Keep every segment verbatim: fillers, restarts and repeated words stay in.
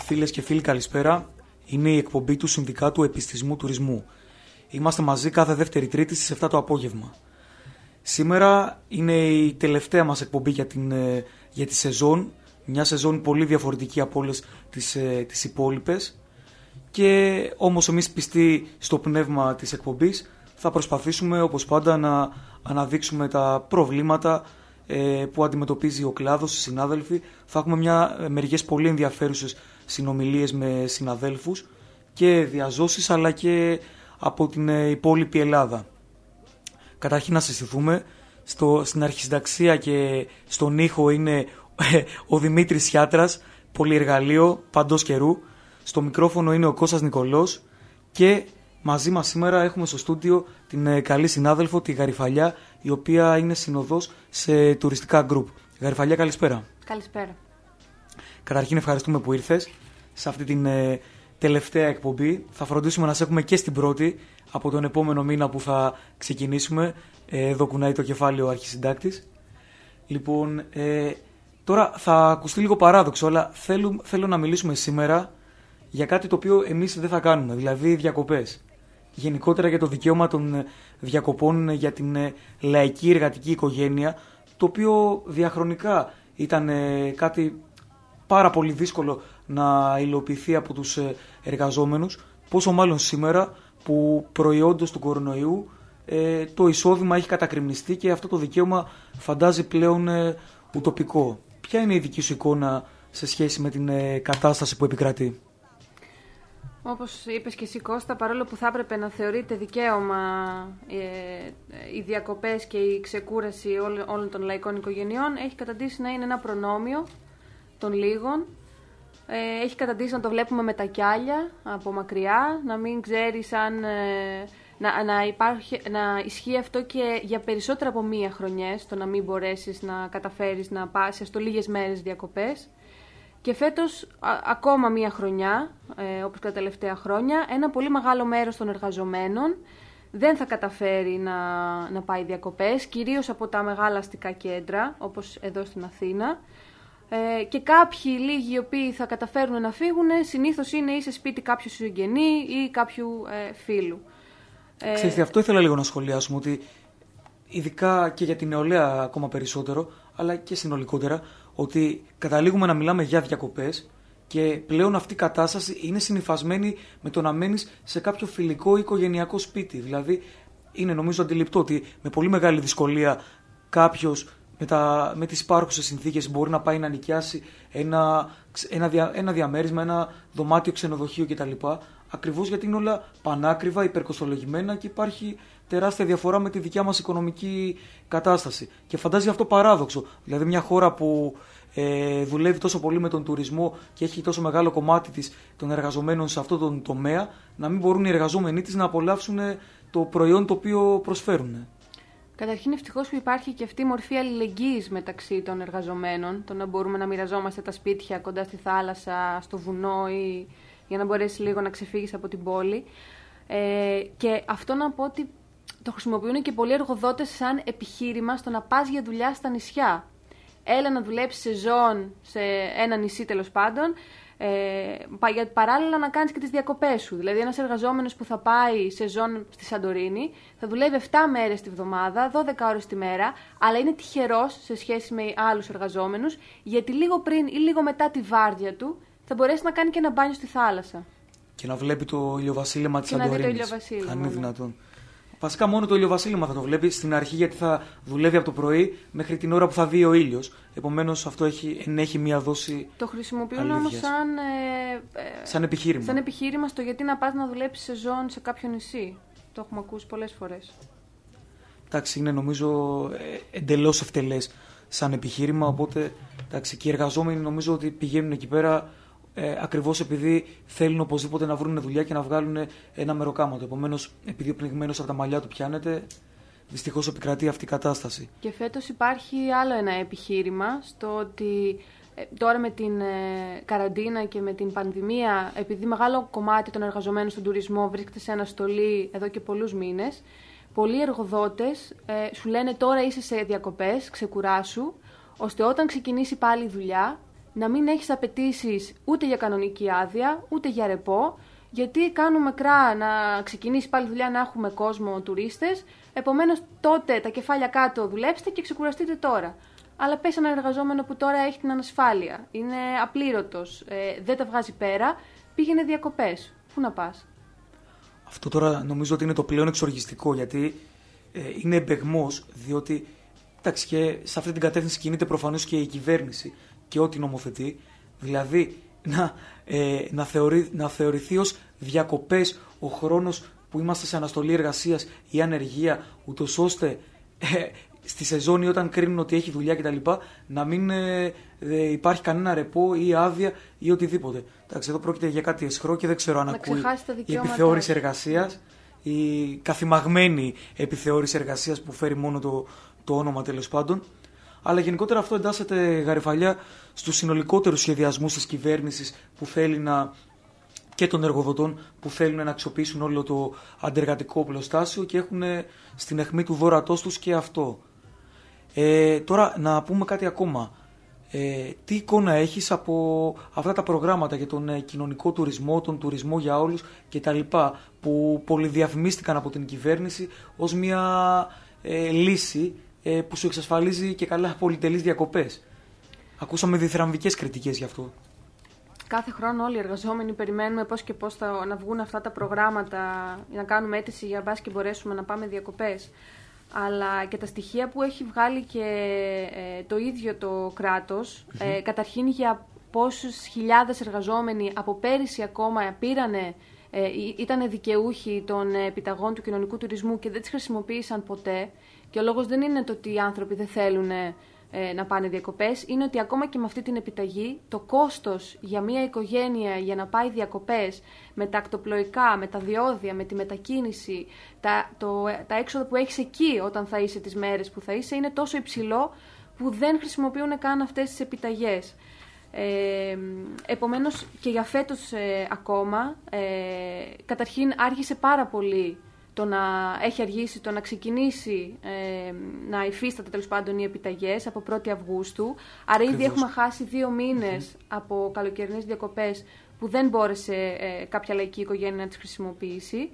Φίλες και φίλοι, καλησπέρα. Είναι η εκπομπή του Συνδικάτου Επιστημισμού Τουρισμού. Είμαστε μαζί κάθε Δεύτερη Τρίτη στις επτά το απόγευμα. Σήμερα είναι η τελευταία μας εκπομπή για, την, για τη σεζόν. Μια σεζόν πολύ διαφορετική από όλες τις, τις υπόλοιπες. Και όμως εμείς πιστοί στο πνεύμα της εκπομπής θα προσπαθήσουμε όπως πάντα να αναδείξουμε τα προβλήματα που αντιμετωπίζει ο κλάδος, οι συνάδελφοι. Θα έχουμε μια, μερικές πολύ ενδιαφέρουσες συνομιλίες με συναδέλφους και διαζώσεις, αλλά και από την υπόλοιπη Ελλάδα. Καταρχήν να συστηθούμε. Στο, στην αρχισυνταξία και στον ήχο είναι ο Δημήτρης Σιάτρας, πολυεργαλείο παντός καιρού. Στο μικρόφωνο είναι ο Κώστας Νικολός και μαζί μας σήμερα έχουμε στο στούντιο την καλή συνάδελφο, τη Γαριφαλιά, η οποία είναι συνοδός σε τουριστικά γκρουπ. Γαριφαλιά, καλησπέρα. Καλησπέρα. Καταρχήν ευχαριστούμε που ήρθες σε αυτή την ε, τελευταία εκπομπή. Θα φροντίσουμε να σε έχουμε και στην πρώτη από τον επόμενο μήνα που θα ξεκινήσουμε. Ε, εδώ κουνάει το κεφάλι ο αρχισυντάκτης. Λοιπόν, ε, τώρα θα ακουστεί λίγο παράδοξο, αλλά θέλω, θέλω να μιλήσουμε σήμερα για κάτι το οποίο εμείς δεν θα κάνουμε, δηλαδή διακοπές. Γενικότερα για το δικαίωμα των διακοπών για την λαϊκή εργατική οικογένεια, το οποίο διαχρονικά ήταν κάτι πάρα πολύ δύσκολο να υλοποιηθεί από τους εργαζόμενους, πόσο μάλλον σήμερα που προϊόντος του κορονοϊού το εισόδημα έχει κατακριμνιστεί και αυτό το δικαίωμα φαντάζει πλέον ουτοπικό. Ποια είναι η δική σου εικόνα σε σχέση με την κατάσταση που επικρατεί? Όπως είπες και εσύ, Κώστα, παρόλο που θα έπρεπε να θεωρείται δικαίωμα ε, οι διακοπές και η ξεκούραση όλων, όλων των λαϊκών οικογενειών, έχει καταντήσει να είναι ένα προνόμιο των λίγων. Ε, έχει καταντήσει να το βλέπουμε με τα κιάλια από μακριά, να μην ξέρεις αν... Ε, να, να, υπάρχει, να ισχύει αυτό και για περισσότερα από μία χρονιές, το να μην μπορέσεις να καταφέρεις να πας στο λίγες μέρες διακοπές. Και φέτος α, ακόμα μία χρονιά, ε, όπως και τα τελευταία χρόνια, ένα πολύ μεγάλο μέρος των εργαζομένων δεν θα καταφέρει να, να πάει διακοπές, κυρίως από τα μεγάλα αστικά κέντρα, όπως εδώ στην Αθήνα. Ε, και κάποιοι λίγοι οι οποίοι θα καταφέρουν να φύγουν, συνήθως είναι ή σε σπίτι κάποιου συγγενή ή κάποιου ε, φίλου. Ξέρετε, αυτό ήθελα λίγο να σχολιάσουμε, ότι ειδικά και για την νεολαία ακόμα περισσότερο, αλλά και συνολικότερα, ότι καταλήγουμε να μιλάμε για διακοπές και πλέον αυτή η κατάσταση είναι συνυφασμένη με το να μένεις σε κάποιο φιλικό ή οικογενειακό σπίτι. Δηλαδή, είναι νομίζω αντιληπτό ότι με πολύ μεγάλη δυσκολία κάποιος με, τα, με τις υπάρχουσες συνθήκες μπορεί να πάει να νοικιάσει ένα, ένα, δια, ένα διαμέρισμα, ένα δωμάτιο ξενοδοχείο κτλ. Ακριβώς γιατί είναι όλα πανάκριβα, υπερκοστολογημένα και υπάρχει τεράστια διαφορά με τη δικιά μας οικονομική κατάσταση. Και φαντάζει αυτό παράδοξο. Δηλαδή, μια χώρα που ε, δουλεύει τόσο πολύ με τον τουρισμό και έχει τόσο μεγάλο κομμάτι της των εργαζομένων σε αυτό τον τομέα, να μην μπορούν οι εργαζόμενοι της να απολαύσουν το προϊόν το οποίο προσφέρουν. Καταρχήν, ευτυχώς που υπάρχει και αυτή η μορφή αλληλεγγύης μεταξύ των εργαζομένων, το να μπορούμε να μοιραζόμαστε τα σπίτια κοντά στη θάλασσα, στο βουνό ή για να μπορέσει λίγο να ξεφύγεις από την πόλη. Ε, και αυτό να πω ότι το χρησιμοποιούν και πολλοί εργοδότες σαν επιχείρημα στο να πας για δουλειά στα νησιά. Έλα να δουλέψεις σεζόν σε ένα νησί τέλος πάντων, ε, παράλληλα να κάνεις και τις διακοπές σου. Δηλαδή ένας εργαζόμενος που θα πάει σεζόν στη Σαντορίνη θα δουλεύει επτά μέρες τη βδομάδα, δώδεκα ώρες τη μέρα, αλλά είναι τυχερός σε σχέση με άλλους εργαζόμενους, γιατί λίγο πριν ή λίγο μετά τη βάρδια του θα μπορέσει να κάνει και ένα μπάνιο στη θάλασσα. Και να βλέπει το ηλιοβασίλεμα της Σαντορίνης. Και να δει το ηλιοβασίλεμα. Αν είναι δυνατόν. Βασικά μόνο το ηλιοβασίλεμα θα το βλέπει στην αρχή, γιατί θα δουλεύει από το πρωί μέχρι την ώρα που θα βγει ο ήλιος. Επομένως αυτό έχει, ενέχει μία δόση. Το χρησιμοποιούν όμως σαν, ε, σαν επιχείρημα. Σαν επιχείρημα στο γιατί να πας να δουλέψεις σεζόν σε κάποιο νησί. Το έχουμε ακούσει πολλές φορές. Εντάξει, είναι νομίζω εντελώς ευτελές σαν επιχείρημα. Οπότε εντάξει, και οι εργαζόμενοι νομίζω ότι πηγαίνουν εκεί πέρα Ε, ακριβώς επειδή θέλουν οπωσδήποτε να βρουν δουλειά και να βγάλουν ένα μεροκάματο. Επομένως, επειδή ο πνιγμένος από τα μαλλιά του πιάνεται, δυστυχώς επικρατεί αυτή η κατάσταση. Και φέτος υπάρχει άλλο ένα επιχείρημα στο ότι ε, τώρα με την ε, καραντίνα και με την πανδημία, επειδή μεγάλο κομμάτι των εργαζομένων στον τουρισμό βρίσκεται σε αναστολή εδώ και πολλούς μήνες, πολλοί εργοδότες ε, σου λένε τώρα είσαι σε διακοπές, ξεκουράσου, ώστε όταν ξεκινήσει πάλι η δουλειά, να μην έχεις απαιτήσεις ούτε για κανονική άδεια, ούτε για ρεπό, γιατί κάνουμε κρά να ξεκινήσει πάλι δουλειά, να έχουμε κόσμο, τουρίστες. Επομένως, τότε τα κεφάλια κάτω, δουλέψτε και ξεκουραστείτε τώρα. Αλλά πες έναν εργαζόμενο που τώρα έχει την ανασφάλεια, είναι απλήρωτος, ε, δεν τα βγάζει πέρα, πήγαινε διακοπές. Πού να πας? Αυτό τώρα νομίζω ότι είναι το πλέον εξοργιστικό, γιατί ε, είναι εμπεγμός, διότι εντάξει, και σε αυτή την κατεύθυνση κινείται προφανώς και η κυβέρνηση και ό,τι νομοθετεί, δηλαδή να, ε, να, θεωρεί, να θεωρηθεί ως διακοπές ο χρόνος που είμαστε σε αναστολή εργασίας ή ανεργία, ούτως ώστε ε, στη σεζόν ή όταν κρίνουν ότι έχει δουλειά κτλ. Να μην ε, ε, υπάρχει κανένα ρεπό ή άδεια ή οτιδήποτε. Εντάξει, εδώ πρόκειται για κάτι αισχρό και δεν ξέρω αν να ακούει η επιθεώρηση επιθεώρηση εργασίας, η καθημαγμένη επιθεώρηση εργασίας που φέρει μόνο το, το όνομα τέλος πάντων. Αλλά γενικότερα αυτό εντάσσεται γαρεφαλιά στους συνολικότερους σχεδιασμούς της κυβέρνησης που θέλει να, και των εργοδοτών που θέλουν να αξιοποιήσουν όλο το αντεργατικό πλωστάσιο και έχουν στην αιχμή του δώρατός τους και αυτό. Ε, τώρα να πούμε κάτι ακόμα. Ε, τι εικόνα έχεις από αυτά τα προγράμματα για τον ε, κοινωνικό τουρισμό, τον τουρισμό για όλους κτλ. Που πολυδιαφημίστηκαν από την κυβέρνηση ως μια ε, λύση ε, που σου εξασφαλίζει και καλά πολυτελείς διακοπές. Ακούσαμε διθραμβικές κριτικές γι' αυτό. Κάθε χρόνο όλοι οι εργαζόμενοι περιμένουμε πώς και πώς θα να βγουν αυτά τα προγράμματα, να κάνουμε αίτηση για μπας και μπορέσουμε να πάμε διακοπές. Αλλά και τα στοιχεία που έχει βγάλει και ε, το ίδιο το κράτος, mm-hmm. ε, καταρχήν για πόσους χιλιάδες εργαζόμενοι από πέρυσι ακόμα πήρανε, ε, ήταν δικαιούχοι των επιταγών του κοινωνικού τουρισμού και δεν τις χρησιμοποίησαν ποτέ. Και ο λόγος δεν είναι το ότι οι άνθρωποι δεν θέλουν ε, να πάνε διακοπές, είναι ότι ακόμα και με αυτή την επιταγή το κόστος για μια οικογένεια για να πάει διακοπές με τα ακτοπλοϊκά, με τα διόδια, με τη μετακίνηση, τα, το, τα έξοδα που έχεις εκεί όταν θα είσαι τις μέρες που θα είσαι είναι τόσο υψηλό που δεν χρησιμοποιούν καν αυτές τις επιταγές. Ε, επομένως και για φέτος ε, ακόμα ε, καταρχήν άρχισε πάρα πολύ το να έχει αργήσει, το να ξεκινήσει ε, να υφίσταται τέλος πάντων οι επιταγές από πρώτη Αυγούστου. Άρα ήδη έχουμε χάσει δύο μήνες mm-hmm. από καλοκαιρινές διακοπές που δεν μπόρεσε ε, κάποια λαϊκή οικογένεια να τις χρησιμοποιήσει.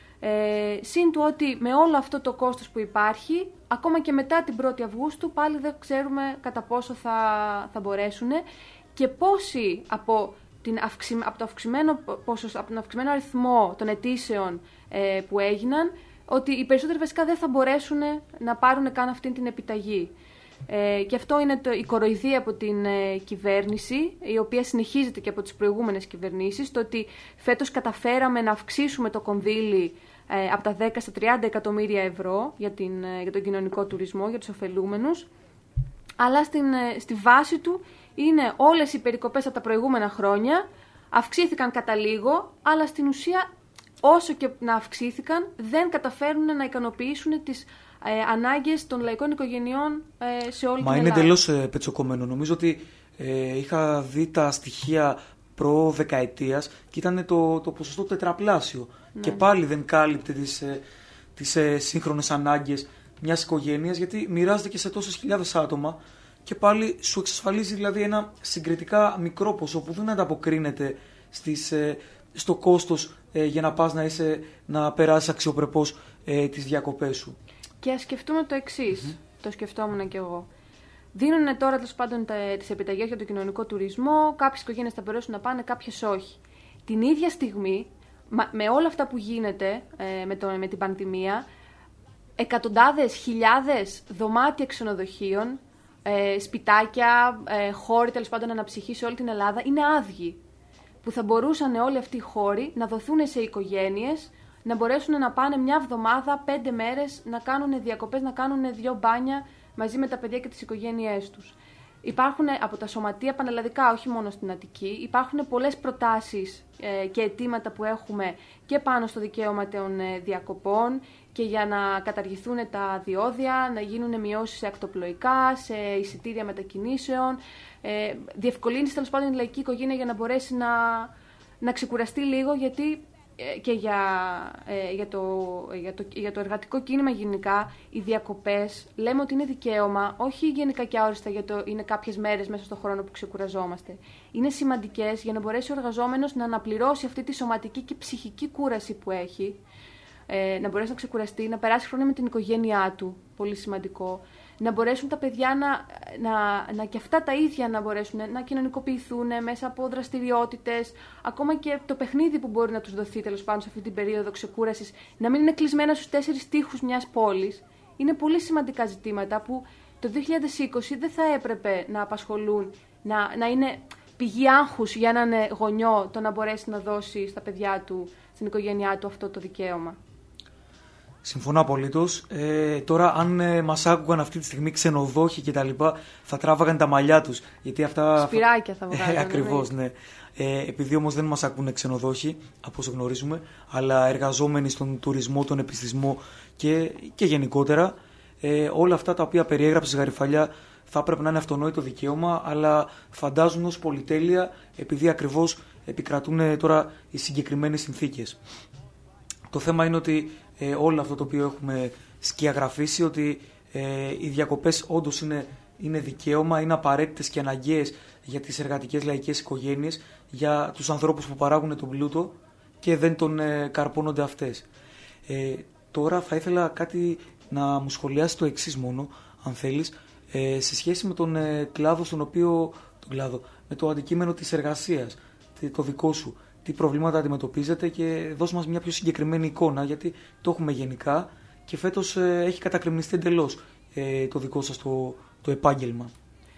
Ε, συν του ότι με όλο αυτό το κόστος που υπάρχει, ακόμα και μετά την πρώτη Αυγούστου πάλι δεν ξέρουμε κατά πόσο θα, θα μπορέσουν και πόσοι από, την αυξη, από, το αυξημένο, πόσος, από τον αυξημένο αριθμό των αιτήσεων ε, που έγιναν, ότι οι περισσότεροι βασικά δεν θα μπορέσουν να πάρουν καν αυτή την επιταγή. Ε, και αυτό είναι το, η κοροϊδία από την ε, κυβέρνηση, η οποία συνεχίζεται και από τις προηγούμενες κυβερνήσεις, το ότι φέτος καταφέραμε να αυξήσουμε το κονδύλι ε, από τα δέκα στα τριάντα εκατομμύρια ευρώ για, την, ε, για τον κοινωνικό τουρισμό, για τους ωφελούμενους, αλλά στην, ε, στη βάση του είναι όλες οι περικοπές από τα προηγούμενα χρόνια, αυξήθηκαν κατά λίγο, αλλά στην ουσία όσο και να αυξήθηκαν δεν καταφέρουν να ικανοποιήσουν τις ε, ανάγκες των λαϊκών οικογενειών ε, σε όλη Μα την είναι Ελλάδα. εντελώς ε, πετσοκομμένο. Νομίζω ότι ε, είχα δει τα στοιχεία προ δεκαετίας και ήταν το, το ποσοστό τετραπλάσιο. Ναι. Και πάλι δεν κάλυπτε τις, ε, τις ε, σύγχρονες ανάγκες μιας οικογένειας, γιατί μοιράζεται και σε τόσες χιλιάδες άτομα και πάλι σου εξασφαλίζει δηλαδή ένα συγκριτικά μικρό ποσό που δεν ανταποκρίνεται στις, ε, στο κόστος ε, για να πας να, είσαι, να περάσεις αξιοπρεπώς ε, τις διακοπές σου. Και ας σκεφτούμε το εξής, mm-hmm. το σκεφτόμουν κι εγώ. Δίνουν τώρα τέλος πάντων τις επιταγές για το κοινωνικό τουρισμό, κάποιες οικογένειες θα μπορέσουν να πάνε, κάποιες όχι. Την ίδια στιγμή, με όλα αυτά που γίνεται ε, με, το, με την πανδημία, εκατοντάδες, χιλιάδες δωμάτια ξενοδοχείων, ε, σπιτάκια, ε, χώροι τέλος πάντων αναψυχή σε όλη την Ελλάδα είναι άδειοι. Που θα μπορούσαν όλοι αυτοί οι χώροι να δοθούν σε οικογένειες, να μπορέσουν να πάνε μια εβδομάδα, πέντε μέρες, να κάνουν διακοπές, να κάνουν δυο μπάνια μαζί με τα παιδιά και τις οικογένειές τους. Υπάρχουν από τα σωματεία πανελλαδικά, όχι μόνο στην Αττική, υπάρχουν πολλές προτάσεις ε, και αιτήματα που έχουμε και πάνω στο δικαίωμα των ε, διακοπών και για να καταργηθούν τα διόδια, να γίνουν μειώσεις σε ακτοπλοϊκά, σε εισιτήρια μετακινήσεων, ε, διευκολύνεις τέλος πάντων η λαϊκή οικογένεια για να μπορέσει να, να ξεκουραστεί λίγο, γιατί και για, ε, για, το, για, το, για το εργατικό κίνημα γενικά, οι διακοπές λέμε ότι είναι δικαίωμα, όχι γενικά και αόριστα για το είναι κάποιες μέρες μέσα στον χρόνο που ξεκουραζόμαστε. Είναι σημαντικές για να μπορέσει ο εργαζόμενος να αναπληρώσει αυτή τη σωματική και ψυχική κούραση που έχει, ε, να μπορέσει να ξεκουραστεί, να περάσει χρόνο με την οικογένειά του, πολύ σημαντικό. Να μπορέσουν τα παιδιά να, να, να και αυτά τα ίδια να μπορέσουν να κοινωνικοποιηθούν μέσα από δραστηριότητες, ακόμα και το παιχνίδι που μπορεί να τους δοθεί τέλος πάντων σε αυτή την περίοδο ξεκούρασης, να μην είναι κλεισμένα στους τέσσερις τοίχους μιας πόλης. Είναι πολύ σημαντικά ζητήματα που το δύο χιλιάδες είκοσι δεν θα έπρεπε να απασχολούν, να, να είναι πηγή άγχους για έναν γονιό το να μπορέσει να δώσει στα παιδιά του, στην οικογένειά του αυτό το δικαίωμα. Συμφωνώ απολύτως. Ε, τώρα, αν ε, μας άκουγαν αυτή τη στιγμή ξενοδόχοι και τα λοιπά, θα τράβαγαν τα μαλλιά τους. Γιατί αυτά. Σπυράκια θα βγάλουν. Ε, ακριβώς, ναι. Ε, επειδή όμως δεν μας ακούνε ξενοδόχοι, από όσο γνωρίζουμε, αλλά εργαζόμενοι στον τουρισμό, τον επιστησμό και, και γενικότερα, ε, όλα αυτά τα οποία περιέγραψε Γαριφαλιά θα έπρεπε να είναι αυτονόητο δικαίωμα, αλλά φαντάζουν ως πολυτέλεια, επειδή ακριβώς επικρατούν τώρα οι συγκεκριμένες συνθήκες. Το θέμα είναι ότι ε, όλο αυτό το οποίο έχουμε σκιαγραφίσει, ότι ε, οι διακοπές όντως είναι, είναι δικαίωμα, είναι απαραίτητες και αναγκαίες για τις εργατικές λαϊκές οικογένειες, για τους ανθρώπους που παράγουν τον πλούτο και δεν τον ε, καρπώνονται αυτές. Ε, τώρα θα ήθελα κάτι να μου σχολιάσει το εξής μόνο, αν θέλεις, ε, σε σχέση με τον ε, κλάδο στον οποίο, τον κλάδο, με το αντικείμενο της εργασίας, το δικό σου. Τι προβλήματα αντιμετωπίζετε και δώσ' μας μια πιο συγκεκριμένη εικόνα, γιατί το έχουμε γενικά και φέτος ε, έχει κατακρεμνιστεί εντελώς ε, το δικό σας το, το επάγγελμα.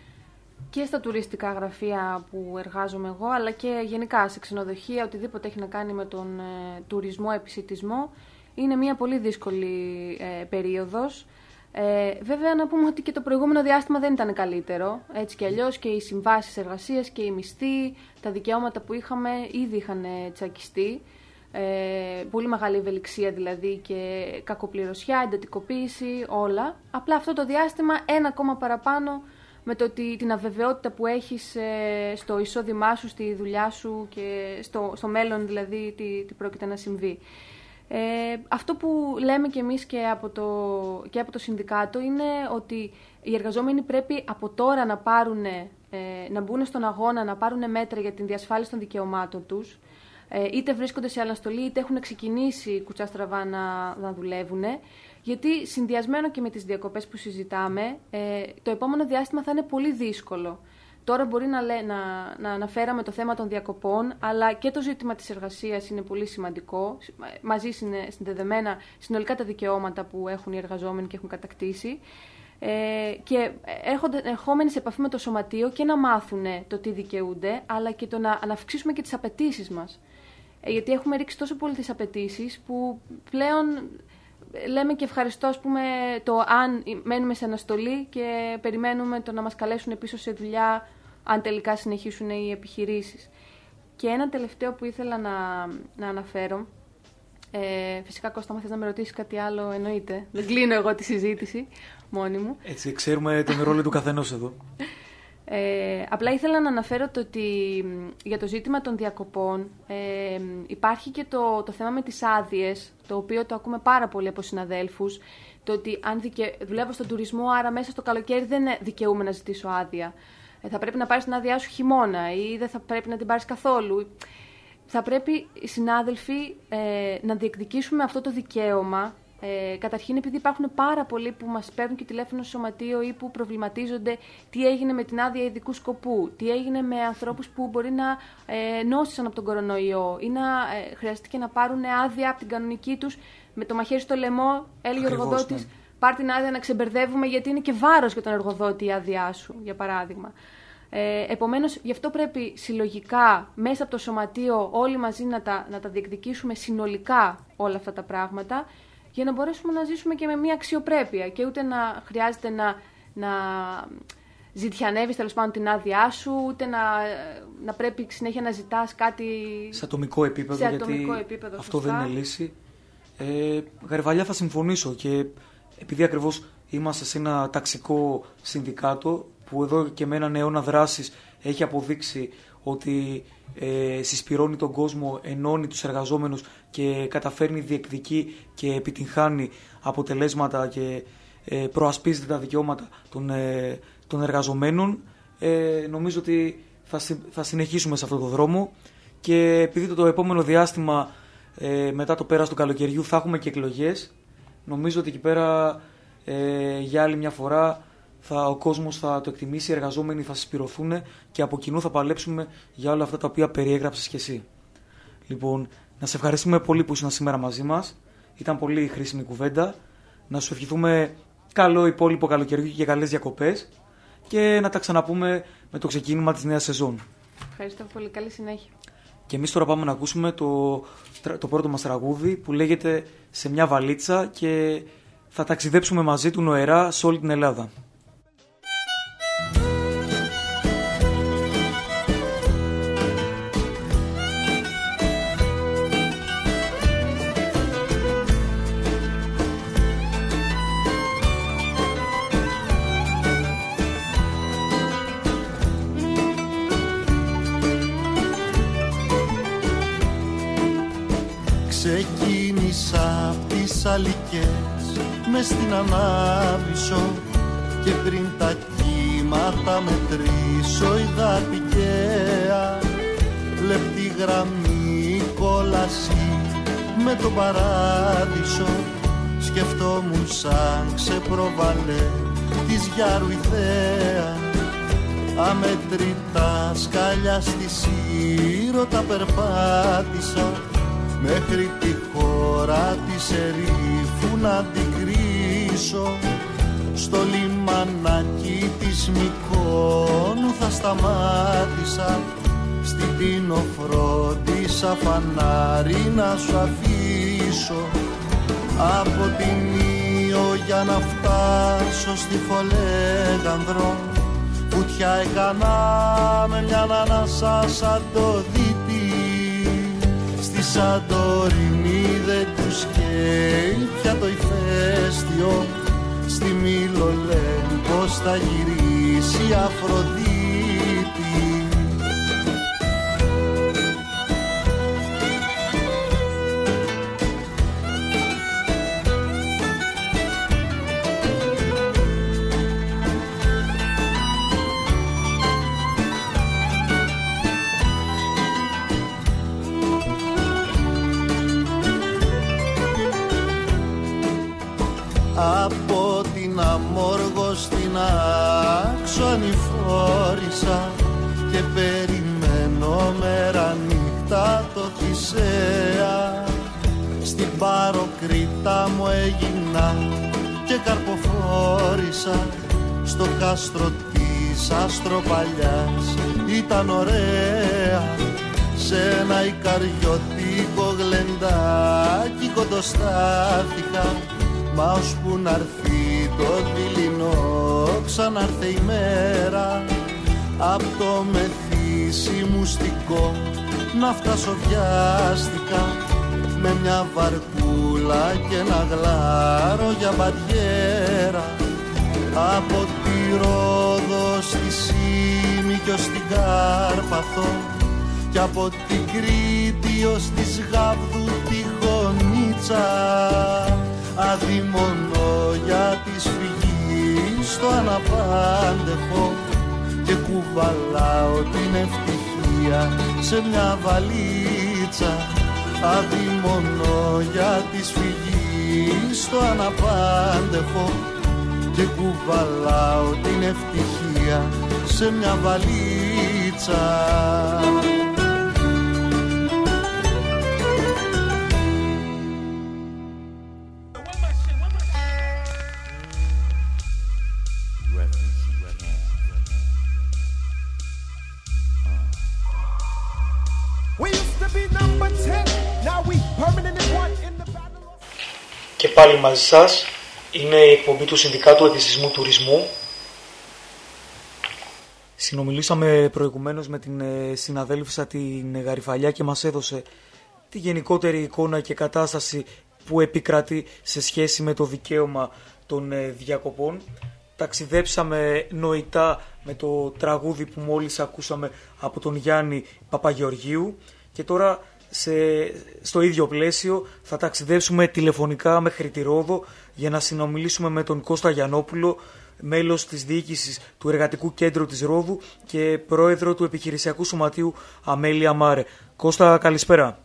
Και στα τουριστικά γραφεία που εργάζομαι εγώ, αλλά και γενικά σε ξενοδοχεία, οτιδήποτε έχει να κάνει με τον ε, τουρισμό, επισιτισμό, είναι μια πολύ δύσκολη ε, περίοδος. Ε, βέβαια να πούμε ότι και το προηγούμενο διάστημα δεν ήταν καλύτερο, έτσι κι αλλιώς και οι συμβάσεις εργασίας και οι μισθοί, τα δικαιώματα που είχαμε ήδη είχαν τσακιστεί, ε, πολύ μεγάλη ευελιξία δηλαδή και κακοπληρωσιά, εντατικοποίηση, όλα. Απλά αυτό το διάστημα ένα ακόμα παραπάνω με το ότι την αβεβαιότητα που έχεις ε, στο εισόδημά σου, στη δουλειά σου και στο, στο μέλλον δηλαδή τι, τι πρόκειται να συμβεί. Ε, αυτό που λέμε και εμείς και από, το, και από το συνδικάτο είναι ότι οι εργαζόμενοι πρέπει από τώρα να, πάρουν, ε, να μπουν στον αγώνα, να πάρουν μέτρα για την διασφάλιση των δικαιωμάτων τους, ε, είτε βρίσκονται σε αναστολή είτε έχουν ξεκινήσει κουτσά στραβά να, να δουλεύουν, γιατί συνδυασμένο και με τις διακοπές που συζητάμε, ε, το επόμενο διάστημα θα είναι πολύ δύσκολο. Τώρα μπορεί να, λέ, να, να αναφέραμε το θέμα των διακοπών, αλλά και το ζήτημα της εργασίας είναι πολύ σημαντικό. Μαζί είναι συνδεδεμένα συνολικά τα δικαιώματα που έχουν οι εργαζόμενοι και έχουν κατακτήσει. Ε, και έρχονται, ερχόμενοι σε επαφή με το σωματείο και να μάθουν το τι δικαιούνται, αλλά και το να, να αυξήσουμε και τις απαιτήσεις μας. Ε, γιατί έχουμε ρίξει τόσο πολύ τις απαιτήσεις που πλέον λέμε και ευχαριστώ, ας πούμε, το αν μένουμε σε αναστολή και περιμένουμε το να μας καλέσουν πίσω σε δουλειά αν τελικά συνεχίσουν οι επιχειρήσεις. Και ένα τελευταίο που ήθελα να, να αναφέρω, ε, φυσικά Κώστα, αν θες να με ρωτήσεις κάτι άλλο, εννοείται, δεν κλείνω εγώ τη συζήτηση μόνη μου. Έτσι, ξέρουμε τον ρόλο του καθενός εδώ. Ε, απλά ήθελα να αναφέρω το ότι για το ζήτημα των διακοπών ε, υπάρχει και το, το θέμα με τις άδειες, το οποίο το ακούμε πάρα πολύ από συναδέλφους, το ότι αν δικαι... δουλεύω στον τουρισμό, άρα μέσα στο καλοκαίρι δεν δικαιούμαι να ζητήσω άδεια. Ε, θα πρέπει να πάρεις την άδειά σου χειμώνα ή δεν θα πρέπει να την πάρεις καθόλου. Θα πρέπει οι συνάδελφοι ε, να διεκδικήσουμε αυτό το δικαίωμα. Ε, καταρχήν επειδή υπάρχουν πάρα πολλοί που μας παίρνουν και τηλέφωνο στο σωματείο ή που προβληματίζονται τι έγινε με την άδεια ειδικού σκοπού, τι έγινε με ανθρώπους που μπορεί να ε, νόσησαν από τον κορονοϊό ή να ε, χρειαστηκε να πάρουν άδεια από την κανονική τους με το μαχαίρι στο λαιμό, έλεγε ο εργοδότης, ναι. Πάρ' την άδεια να ξεμπερδεύουμε γιατί είναι και βάρος για τον εργοδότη η άδειά σου, για παράδειγμα. Ε, επομένως, γι' αυτό πρέπει συλλογικά, μέσα από το σωματείο, όλοι μαζί να τα, να τα διεκδικήσουμε συνολικά όλα αυτά τα πράγματα, για να μπορέσουμε να ζήσουμε και με μια αξιοπρέπεια και ούτε να χρειάζεται να, να ζητιανεύεις τέλος πάντων την άδειά σου, ούτε να, να πρέπει συνέχεια να ζητάς κάτι σε ατομικό επίπεδο, σε ατομικό γιατί επίπεδο, αυτό σωστά. δεν είναι λύση. Ε, Γαριβαλιά, θα συμφωνήσω και επειδή ακριβώς είμαστε σε ένα ταξικό συνδικάτο που εδώ και με έναν αιώνα δράσης έχει αποδείξει ότι ε, συσπυρώνει τον κόσμο, ενώνει τους εργαζόμενους και καταφέρνει, διεκδικεί και επιτυγχάνει αποτελέσματα και ε, προασπίζεται τα δικαιώματα των, ε, των εργαζομένων. Ε, νομίζω ότι θα, θα συνεχίσουμε σε αυτό το δρόμο και επειδή το, το επόμενο διάστημα ε, μετά το πέρας του καλοκαιριού θα έχουμε και εκλογές, νομίζω ότι εκεί πέρα ε, για άλλη μια φορά θα, ο κόσμος θα το εκτιμήσει, οι εργαζόμενοι θα συσπυρωθούν και από κοινού θα παλέψουμε για όλα αυτά τα οποία περιέγραψες και εσύ. Λοιπόν, να σε ευχαριστούμε πολύ που ήσουν σήμερα μαζί μας. Ήταν πολύ χρήσιμη κουβέντα. Να σου ευχηθούμε καλό υπόλοιπο καλοκαιριού και καλές διακοπές και να τα ξαναπούμε με το ξεκίνημα της νέας σεζόν. Ευχαριστώ πολύ. Καλή συνέχεια. Και εμείς τώρα πάμε να ακούσουμε το, το πρώτο μας τραγούδι που λέγεται «Σε μια βαλίτσα» και θα ταξιδέψουμε μαζί του νοερά σε όλη την Ελλάδα. Ξεκίνησα απ' τις αλικές μες στην Ανάβησσο και πριν τα κύματα μετρήσω είδα τυχαία λεπτή γραμμή κόλαση με τον παράδεισο. Σκεφτόμουν σαν ξεπροβαλέ της Γιάρου η θέα, αμετρητά σκάλια στη Σύρο τα περπάτησα μέχρι τη χώρα της ερήφου να την κρίσω. Στο λιμανάκι της Μυκόνου θα σταμάτησα, στην Τίνο φρόντισα φανάρι να σου αφήσω. Από την Ήο για να φτάσω στη Φολέγανδρο, βουτιά έκανα με μια ανάσα σαν το δίτη. Στη Σαντορίνη δεν τους καίει πια το ηφαίστειο, στη Μήλο λένε πως θα γυρίσει η Αφροδίτη. Από την Αμόργο στην Άξο ανηφόρησα και περιμένω μέρα νύχτα το Θησέα. Στην Παροκρήτα μου έγινα και καρποφόρησα, στο κάστρο της Αστροπαλιάς ήταν ωραία. Σε ένα ικαριωτικό γλεντάκι κοντοστάθηκα, μα ώσπου να'ρθεί το δειλινό ξανάρθε η μέρα. Απ' το μεθύσι μουστικό να φτάσω βιάστηκα, με μια βαρκούλα και ένα γλάρο για μπαριέρα. Από τη Ρόδο στη Σίμικη ως την Κάρπαθο και από την Κρήτη ως της Γάβδου τη Γονίτσα. Αδειμονώ για της φυγής το αναπάντεχο και κουβαλάω την ευτυχία σε μια βαλίτσα. Αδειμονώ για της φυγής το αναπάντεχο και κουβαλάω την ευτυχία σε μια βαλίτσα. Και πάλι μαζί σας είναι η εκπομπή του Συνδικάτου Επιστημισμού Τουρισμού. Συνομιλήσαμε προηγουμένως με την συναδέλφισσα την Γαριφαλιά και μας έδωσε τη γενικότερη εικόνα και κατάσταση που επικρατεί σε σχέση με το δικαίωμα των διακοπών. ταξιδέψαμε νοητά με το τραγούδι που μόλις ακούσαμε από τον Γιάννη Παπαγεωργίου και τώρα σε, στο ίδιο πλαίσιο θα ταξιδέψουμε τηλεφωνικά μέχρι τη Ρόδο για να συνομιλήσουμε με τον Κώστα Γιαννόπουλο, μέλος της διοίκησης του Εργατικού Κέντρου της Ρόδου και πρόεδρο του Επιχειρησιακού Σωματείου Αμέλεια Μάρε. Κώστα, καλησπέρα.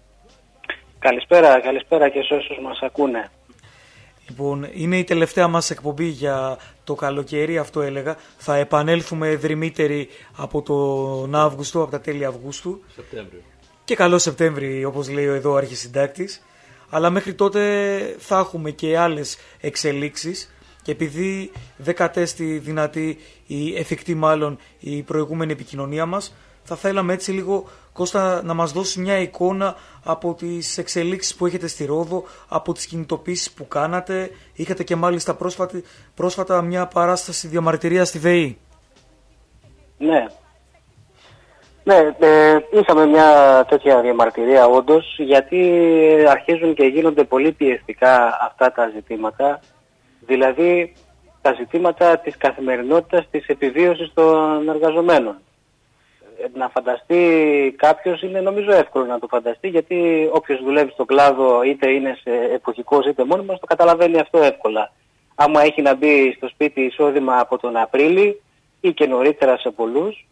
Καλησπέρα, καλησπέρα και σε όσους μας ακούνε. Λοιπόν, είναι η τελευταία μας εκπομπή για το καλοκαίρι, αυτό έλεγα. Θα επανέλθουμε δρυμύτεροι από τον Αύγουστο, από τα τέλη Αυγούστου. Σεπτέμβριο. Και καλό Σεπτέμβρη, όπως λέει εδώ ο αρχισυντάκτης. Αλλά μέχρι τότε θα έχουμε και άλλες εξελίξεις. Και επειδή δεν κατέστη δυνατή ή εφικτή μάλλον η προηγούμενη επικοινωνία μας, θα θέλαμε έτσι λίγο, Κώστα, να μας δώσει μια εικόνα από τις εξελίξεις που έχετε στη Ρόδο, από τις κινητοποίησεις που κάνατε. Είχατε και μάλιστα πρόσφατα, πρόσφατα μια παράσταση διαμαρτυρίας στη ΔΕΗ. Ναι. Ναι, ε, είχαμε μια τέτοια διαμαρτυρία όντως, γιατί αρχίζουν και γίνονται πολύ πιεστικά αυτά τα ζητήματα. Δηλαδή τα ζητήματα της καθημερινότητας, της επιβίωσης των εργαζομένων. Να φανταστεί κάποιος, είναι νομίζω εύκολο να το φανταστεί, γιατί όποιος δουλεύει στον κλάδο, είτε είναι σε εποχικός είτε μόνιμος, το καταλαβαίνει αυτό εύκολα. Άμα έχει να μπει στο σπίτι εισόδημα από τον Απρίλη ή και νωρίτερα σε πολλούς,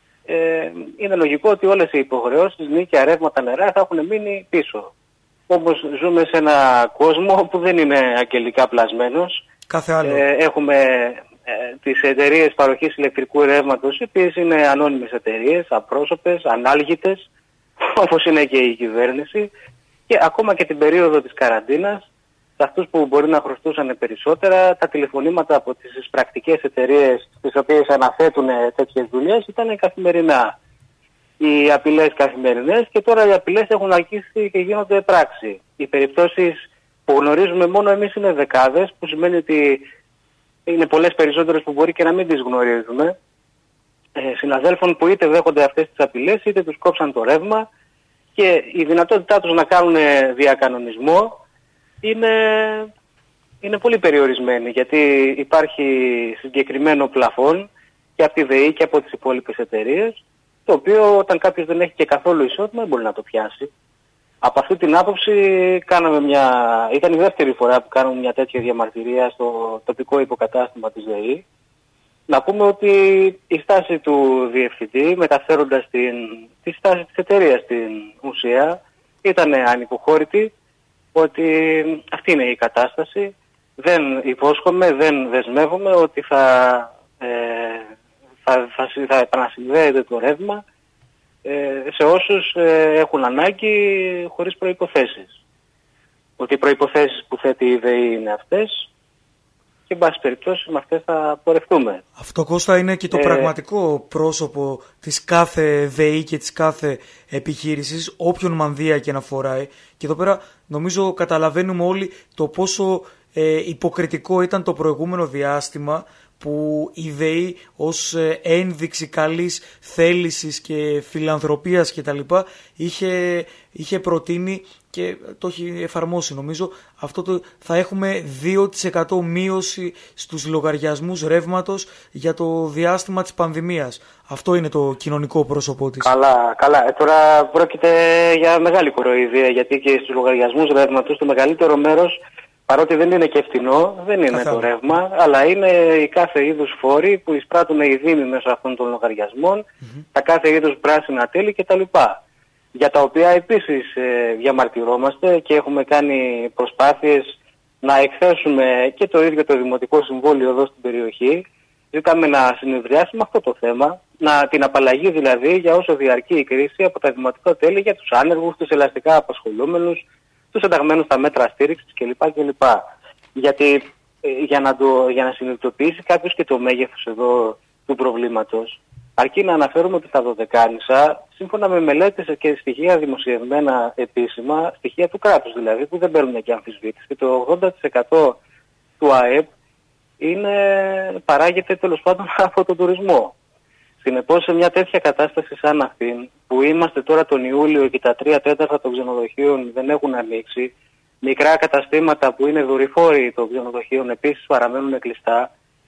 ε, είναι λογικό ότι όλες οι υποχρεώσεις, νίκια, ρεύματα, νερά θα έχουν μείνει πίσω. Όμως ζούμε σε ένα κόσμο που δεν είναι αγγελικά πλασμένος. Κάθε άλλο. Ε, έχουμε ε, τις εταιρείες παροχής ηλεκτρικού ρεύματος, οι οποίες είναι ανώνυμες εταιρείες, απρόσωπες, ανάλγητες, όπως είναι και η κυβέρνηση. Και ακόμα και την περίοδο της καραντίνας, σε αυτούς που μπορεί να χρωστούσαν περισσότερα, τα τηλεφωνήματα από τις πρακτικές εταιρείες τις οποίες αναθέτουν τέτοιες δουλειές ήταν καθημερινά. Οι απειλές καθημερινές, και τώρα οι απειλές έχουν αρχίσει και γίνονται πράξη. Οι περιπτώσεις που γνωρίζουμε μόνο εμείς είναι δεκάδες, που σημαίνει ότι είναι πολλές περισσότερες που μπορεί και να μην τις γνωρίζουμε. Ε, συναδέλφων που είτε δέχονται αυτές τις απειλές, είτε τους κόψαν το ρεύμα, και η δυνατότητά τους να κάνουν διακανονισμό είναι, είναι πολύ περιορισμένη, γιατί υπάρχει συγκεκριμένο πλαφόν και από τη ΔΕΗ και από τις υπόλοιπες εταιρείες, το οποίο όταν κάποιος δεν έχει και καθόλου εισόδημα δεν μπορεί να το πιάσει. Από αυτή την άποψη κάναμε μια... ήταν η δεύτερη φορά που κάναμε μια τέτοια διαμαρτυρία στο τοπικό υποκατάστημα της ΔΕΗ. Να πούμε ότι η στάση του διευθυντή, μεταφέροντας την... τη στάση της εταιρείας στην ουσία, ήταν ανυποχώρητη, ότι αυτή είναι η κατάσταση. Δεν υπόσχομαι, δεν δεσμεύομαι ότι θα... Ε... θα, θα, θα επανασυνδέεται το ρεύμα ε, σε όσους ε, έχουν ανάγκη χωρίς προϋποθέσεις. Ότι οι προϋποθέσεις που θέτει η ΔΕΗ είναι αυτές και εν πάση περιπτώσει με αυτές θα πορευτούμε. Αυτό, Κώστα, είναι και το ε... πραγματικό πρόσωπο της κάθε ΔΕΗ και της κάθε επιχείρησης, όποιον μανδύα και να φοράει. Και εδώ πέρα νομίζω καταλαβαίνουμε όλοι το πόσο ε, υποκριτικό ήταν το προηγούμενο διάστημα, που η ΔΕΗ ως ένδειξη καλής θέλησης και φιλανθρωπίας και τα λοιπά είχε, είχε προτείνει και το έχει εφαρμόσει νομίζω. Αυτό το, θα έχουμε δύο τοις εκατό μείωση στους λογαριασμούς ρεύματος για το διάστημα της πανδημίας. Αυτό είναι το κοινωνικό πρόσωπό της. Καλά, καλά. Ε, τώρα πρόκειται για μεγάλη κοροϊδία, γιατί και στους λογαριασμούς ρεύματος το μεγαλύτερο μέρος, παρότι δεν είναι και φτηνό, δεν είναι Καθώς. το ρεύμα, αλλά είναι οι κάθε είδους φόροι που εισπράττουν οι δήμοι μέσω αυτών των λογαριασμών, mm-hmm. τα κάθε είδους πράσινα τέλη κτλ. Για τα οποία επίσης ε, διαμαρτυρόμαστε και έχουμε κάνει προσπάθειες να εκθέσουμε και το ίδιο το Δημοτικό Συμβούλιο εδώ στην περιοχή. Ζητάμε να συνεδριάσει με αυτό το θέμα, να την απαλλαγή δηλαδή για όσο διαρκεί η κρίση από τα δημοτικά τέλη για τους άνεργους, τους ελαστικά απασχολούμενους, τους ενταγμένους στα μέτρα στήριξης κλπ. κλπ. Γιατί ε, για, να το, για να συνειδητοποιήσει κάποιος και το μέγεθος εδώ του προβλήματος, αρκεί να αναφέρουμε ότι στα Δωδεκάνησα, σύμφωνα με μελέτες και στοιχεία δημοσιευμένα επίσημα, στοιχεία του κράτους δηλαδή, που δεν παίρνουν και αμφισβήτηση, το ογδόντα τοις εκατό του ΑΕΠ είναι, παράγεται τέλος πάντων από τον τουρισμό. Συνεπώς, σε μια τέτοια κατάσταση σαν αυτήν, που είμαστε τώρα τον Ιούλιο και τα τρία τέταρτα των ξενοδοχείων δεν έχουν ανοίξει, μικρά καταστήματα που είναι δορυφόροι των ξενοδοχείων επίσης παραμένουν κλειστά,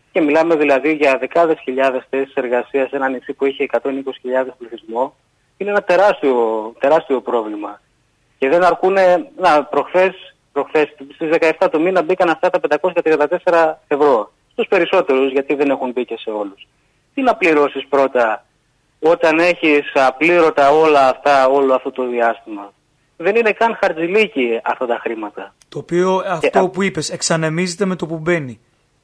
Και μιλάμε δηλαδή για δεκάδες χιλιάδες θέσεις εργασίας σε ένα νησί που είχε εκατόν είκοσι χιλιάδες πληθυσμό. Είναι ένα τεράστιο, τεράστιο πρόβλημα. Και δεν αρκούνε, να, προχθές, προχθές στις δεκαεπτά του μήνα μπήκαν αυτά τα πεντακόσια τριάντα τέσσερα ευρώ. Στους περισσότερους, γιατί δεν έχουν μπει και σε όλους. Τι να πληρώσεις πρώτα όταν έχεις απλήρωτα όλα αυτά, όλο αυτό το διάστημα? Δεν είναι καν χαρτζηλίκι αυτά τα χρήματα. Το οποίο αυτό και, που είπες εξανεμίζεται με το που μπαίνει.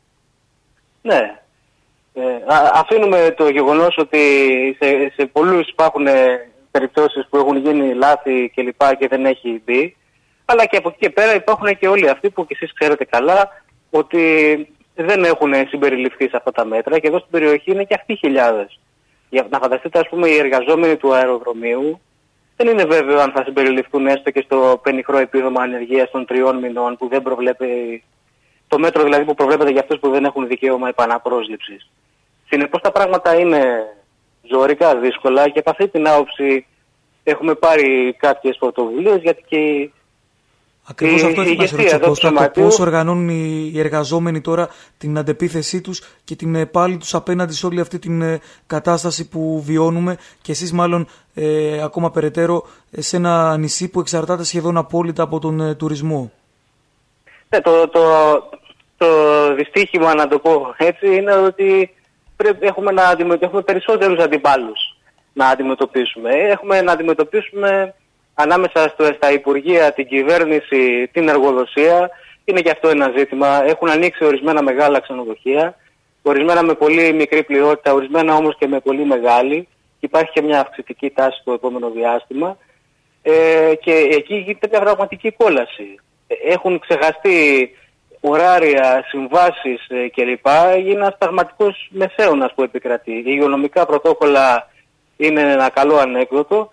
Ναι. Ε, α, αφήνουμε το γεγονός ότι σε, σε πολλούς υπάρχουν περιπτώσεις που έχουν γίνει λάθη και λοιπά και δεν έχει μπει. Αλλά και από εκεί και πέρα υπάρχουν και όλοι αυτοί που κι εσείς ξέρετε καλά ότι δεν έχουν συμπεριληφθεί σε αυτά τα μέτρα και εδώ στην περιοχή είναι και αυτοί χιλιάδες. Για να φανταστείτε, ας πούμε, οι εργαζόμενοι του αεροδρομίου δεν είναι βέβαιο αν θα συμπεριληφθούν έστω και στο πενιχρό επίδομα ανεργίας των τριών μηνών που δεν προβλέπει, το μέτρο δηλαδή που προβλέπεται για αυτούς που δεν έχουν δικαίωμα επαναπρόσληψης. Συνεπώς τα πράγματα είναι ζωρικά δύσκολα και από αυτή την άποψη έχουμε πάρει κάποιες πρωτοβουλίες, γιατί και Ακριβώς η, αυτό η ήθελα να σε ρωτήσω, Κώστα, το πώς οργανώνουν οι εργαζόμενοι τώρα την αντεπίθεσή τους και την πάλι τους απέναντι σε όλη αυτή την κατάσταση που βιώνουμε και εσείς μάλλον ε, ακόμα περαιτέρω σε ένα νησί που εξαρτάται σχεδόν απόλυτα από τον ε, τουρισμό. Ναι, το, το, το δυστύχημα, να το πω έτσι, είναι ότι πρέπει, έχουμε, να αντιμετωπίσουμε περισσότερους αντιπάλους να αντιμετωπίσουμε. Έχουμε να αντιμετωπίσουμε ανάμεσα στο, στα Υπουργεία, την κυβέρνηση, την εργοδοσία. Είναι και αυτό ένα ζήτημα. Έχουν ανοίξει ορισμένα μεγάλα ξενοδοχεία, ορισμένα με πολύ μικρή πληρότητα, ορισμένα όμως και με πολύ μεγάλη. Υπάρχει και μια αυξητική τάση στο επόμενο διάστημα. Ε, και εκεί γίνεται μια πραγματική κόλαση. Έχουν ξεχαστεί ωράρια, συμβάσεις ε, κλπ. Είναι ένας πραγματικός μεσαίωνας που επικρατεί. Οι υγειονομικά πρωτόκολλα είναι ένα καλό ανέκδοτο.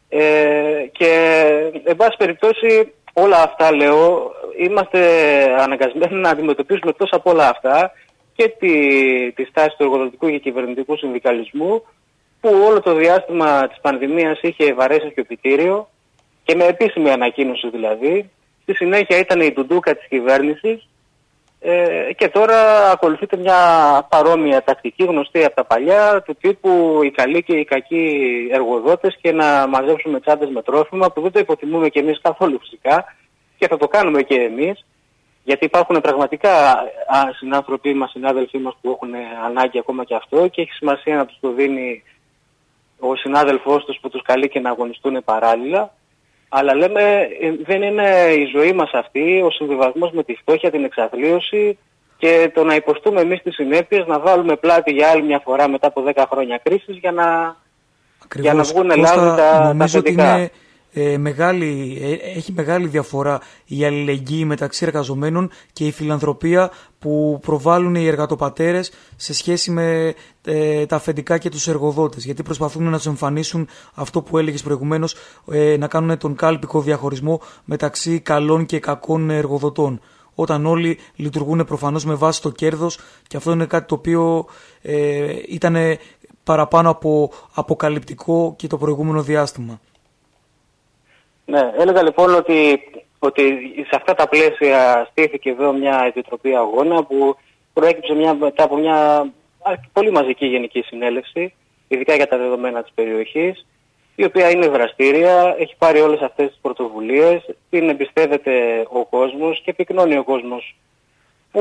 Ε, και εν πάση περιπτώσει όλα αυτά, λέω, είμαστε αναγκασμένοι να αντιμετωπίσουμε εκτός από όλα αυτά και τη, τη στάση του εργοδοτικού και κυβερνητικού συνδικαλισμού, που όλο το διάστημα της πανδημίας είχε βαρέσει και οπιτήριο και με επίσημη ανακοίνωση δηλαδή. Στη συνέχεια ήταν η ντουντούκα της κυβέρνησης ε, και τώρα ακολουθείται μια παρόμοια τακτική γνωστή από τα παλιά, του τύπου οι καλοί και οι κακοί εργοδότες και να μαζέψουμε τσάντες με τρόφιμα, που δεν το υποτιμούμε και εμείς καθόλου φυσικά και θα το κάνουμε και εμείς, γιατί υπάρχουν πραγματικά συνάνθρωποι μας, συνάδελφοί μας που έχουν ανάγκη ακόμα και αυτό και έχει σημασία να τους το δίνει ο συνάδελφός τους που τους καλεί και να αγωνιστούν παράλληλα. Αλλά λέμε, δεν είναι η ζωή μας αυτή, ο συμβιβασμός με τη φτώχεια, την εξαθλίωση και το να υποστούμε εμείς τις συνέπειες, να βάλουμε πλάτη για άλλη μια φορά μετά από δέκα χρόνια κρίσης για να, για να βγουν Ελλάδα τα, νομίζω τα θετικά. Ότι είναι, ε, μεγάλη, ε, έχει μεγάλη διαφορά η αλληλεγγύη μεταξύ εργαζομένων και η φιλανθρωπία που προβάλλουν οι εργατοπατέρες σε σχέση με ε, τα αφεντικά και τους εργοδότες, γιατί προσπαθούν να τους εμφανίσουν αυτό που έλεγες προηγουμένως, ε, να κάνουν τον κάλπικο διαχωρισμό μεταξύ καλών και κακών εργοδοτών, όταν όλοι λειτουργούν προφανώς με βάση το κέρδος, και αυτό είναι κάτι το οποίο ε, ήταν παραπάνω από αποκαλυπτικό και το προηγούμενο διάστημα. Ναι, έλεγα λοιπόν ότι, ότι σε αυτά τα πλαίσια στήθηκε εδώ μια επιτροπή αγώνα που προέκυψε μια, μετά από μια πολύ μαζική γενική συνέλευση, ειδικά για τα δεδομένα της περιοχής, η οποία είναι δραστήρια, έχει πάρει όλες αυτές τις πρωτοβουλίες, την εμπιστεύεται ο κόσμος και πυκνώνει ο κόσμος που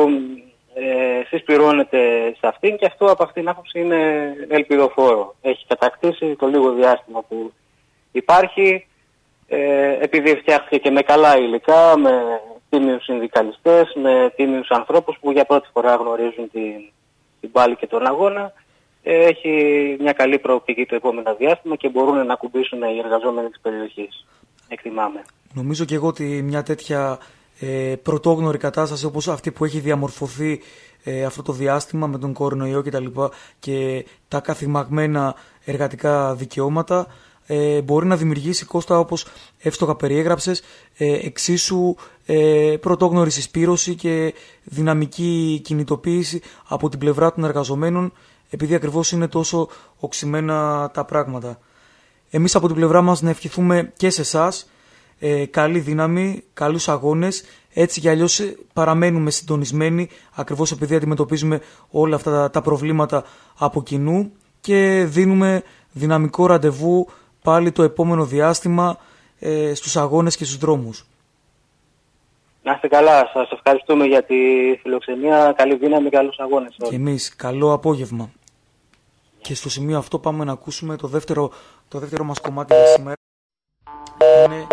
ε, συσπυρώνεται σε αυτήν, και αυτό από αυτήν την άποψη είναι ελπιδοφόρο. Έχει κατακτήσει το λίγο διάστημα που υπάρχει, ε, επειδή φτιάχθηκε και με καλά υλικά, με τίμιους συνδικαλιστές, με τίμιους ανθρώπους που για πρώτη φορά γνωρίζουν την, την πάλη και τον αγώνα. Έχει μια καλή προοπτική το επόμενο διάστημα και μπορούν να κουμπίσουν οι εργαζόμενοι της περιοχής. Εκτιμάμε. Νομίζω και εγώ ότι μια τέτοια ε, πρωτόγνωρη κατάσταση όπως αυτή που έχει διαμορφωθεί ε, αυτό το διάστημα με τον κορονοϊό και τα λοιπά και τα καθημαγμένα εργατικά δικαιώματα ε, μπορεί να δημιουργήσει, Κώστα, όπως εύστοχα περιέγραψες, ε, εξίσου ε, πρωτόγνωρη συσπήρωση και δυναμική κινητοποίηση από την πλευρά των εργαζομένων, επειδή ακριβώς είναι τόσο οξυμένα τα πράγματα. Εμείς από την πλευρά μας να ευχηθούμε και σε εσάς ε, καλή δύναμη, καλούς αγώνες. Έτσι κι αλλιώς παραμένουμε συντονισμένοι, ακριβώς επειδή αντιμετωπίζουμε όλα αυτά τα, τα προβλήματα από κοινού και δίνουμε δυναμικό ραντεβού πάλι το επόμενο διάστημα ε, στους αγώνες και στους δρόμους. Να είστε καλά, σας ευχαριστούμε για τη φιλοξενία, καλή δύναμη, καλούς αγώνες. Και εμείς, καλό απόγευμα. Και στο σημείο αυτό πάμε να ακούσουμε το δεύτερο, το δεύτερο μας κομμάτι για σήμερα. Είναι...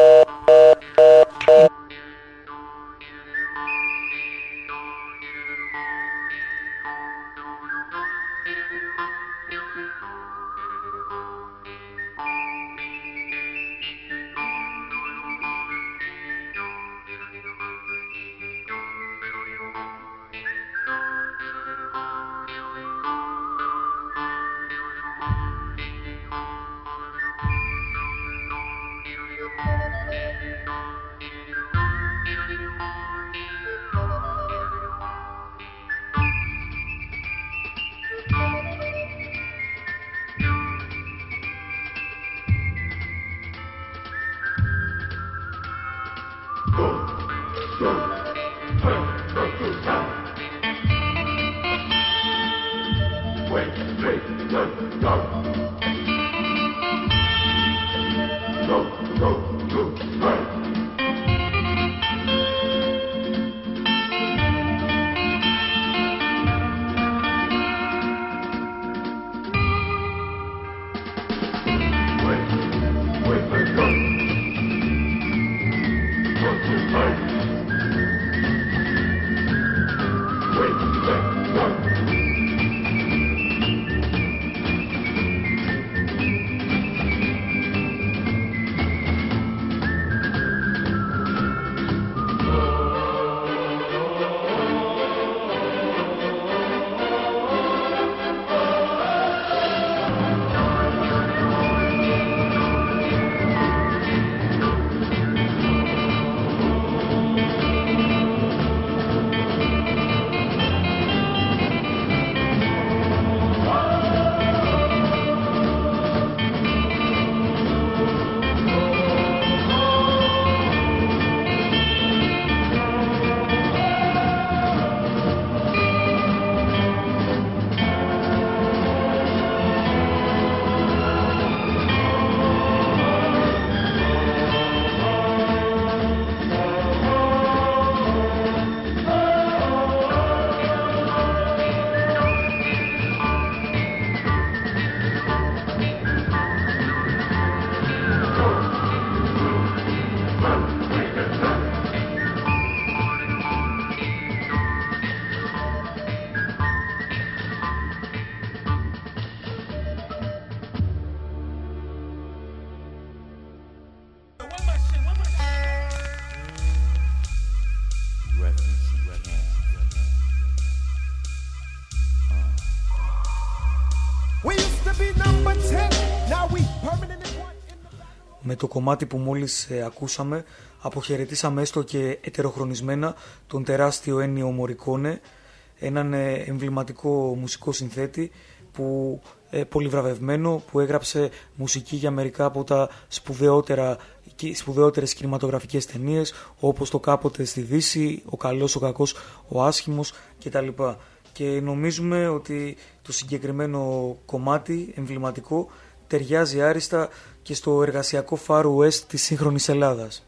Με το κομμάτι που μόλις ε, ακούσαμε αποχαιρετήσαμε έστω και ετεροχρονισμένα τον τεράστιο Έννιο Μωρικόνε, έναν ε, εμβληματικό μουσικό συνθέτη που ε, πολυβραβευμένο, που έγραψε μουσική για μερικά από τα σπουδαιότερα, σπουδαιότερες κινηματογραφικές ταινίες, όπως το Κάποτε στη Δύση, Ο Καλός, ο Κακός, ο Άσχημος κτλ. Και νομίζουμε ότι το συγκεκριμένο κομμάτι εμβληματικό ταιριάζει άριστα και στο εργασιακό Far West της σύγχρονης Ελλάδας.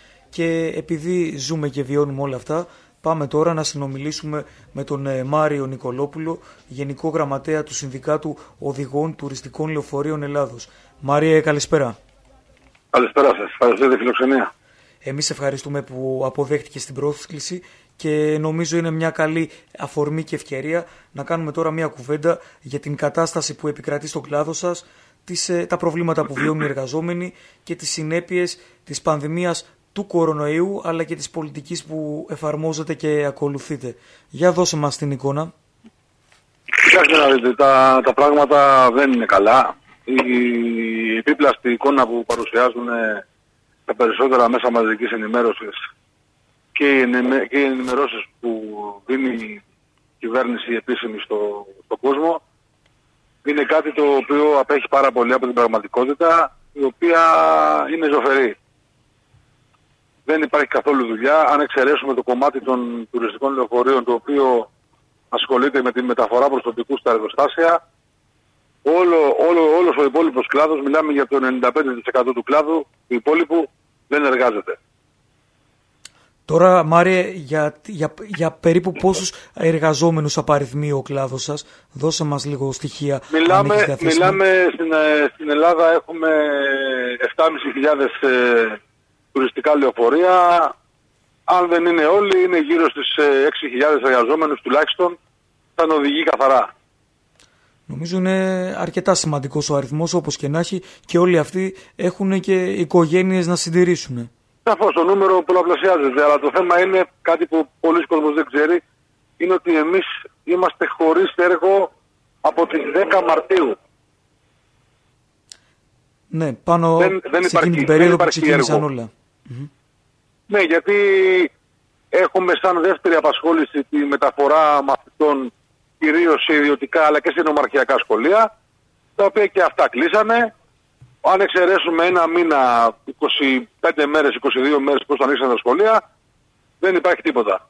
Και επειδή ζούμε και βιώνουμε όλα αυτά, πάμε τώρα να συνομιλήσουμε με τον Μάριο Νικολόπουλο, Γενικό Γραμματέα του Συνδικάτου Οδηγών Τουριστικών Λεωφορείων Ελλάδος. Μάριε, καλησπέρα. Καλησπέρα σας. Ευχαριστώ για τη φιλοξενία. Εμείς ευχαριστούμε που αποδέχτηκες την πρόσκληση και νομίζω είναι μια καλή αφορμή και ευκαιρία να κάνουμε τώρα μια κουβέντα για την κατάσταση που επικρατεί στον κλάδο σας, τις, τα προβλήματα που βιώνουν οι εργαζόμενοι και τις συνέπειες της πανδημίας του κορονοϊού, αλλά και της πολιτικής που εφαρμόζεται και ακολουθείτε. Για δώσε μας την εικόνα. Κοιτάξτε να δείτε, τα, τα πράγματα δεν είναι καλά. Η επίπλαστη εικόνα που παρουσιάζουν τα περισσότερα μέσα μαζικής ενημέρωσης και οι, ενημε, και οι ενημερώσεις που δίνει η κυβέρνηση επίσημη στο, στον κόσμο είναι κάτι το οποίο απέχει πάρα πολύ από την πραγματικότητα, η οποία είναι ζωφερή. δεν υπάρχει καθόλου δουλειά. Αν εξαιρέσουμε το κομμάτι των τουριστικών λεωφορείων, το οποίο ασχολείται με τη μεταφορά προσωπικού στα εργοστάσια, όλο, όλο, όλος ο υπόλοιπος κλάδος, μιλάμε για το ενενήντα πέντε τοις εκατό του κλάδου, του υπόλοιπου δεν εργάζεται. Τώρα, Μάριε, για, για, για περίπου πόσους εργαζόμενους απαριθμεί ο κλάδος σας? Δώσε μας λίγο στοιχεία. Μιλάμε, μιλάμε στην, στην Ελλάδα έχουμε επτά χιλιάδες πεντακόσια ε, τουριστικά λεωφορεία. Αν δεν είναι όλοι, είναι γύρω στις ε, έξι χιλιάδες εργαζόμενους τουλάχιστον, σαν οδηγεί καθαρά. Νομίζω είναι αρκετά σημαντικός ο αριθμός, όπως και να έχει, και όλοι αυτοί έχουν και οικογένειες να συντηρήσουν. Σαφώς το νούμερο πολλαπλασιάζεται, αλλά το θέμα είναι κάτι που πολλοί κόσμος δεν ξέρει, είναι ότι εμείς είμαστε χωρίς έργο από τις δέκα Μαρτίου. Ναι, πάνω δεν, δεν σε εκείνη την περίοδο που ξεκίνησαν όλα. Ναι, γιατί έχουμε σαν δεύτερη απασχόληση τη μεταφορά μαθητών κυρίως σε ιδιωτικά αλλά και σε νομαρχιακά σχολεία, τα οποία και αυτά κλείσανε. Αν εξαιρέσουμε ένα μήνα, είκοσι πέντε μέρες, είκοσι δύο μέρες πώς ανοίξαν τα σχολεία, δεν υπάρχει τίποτα.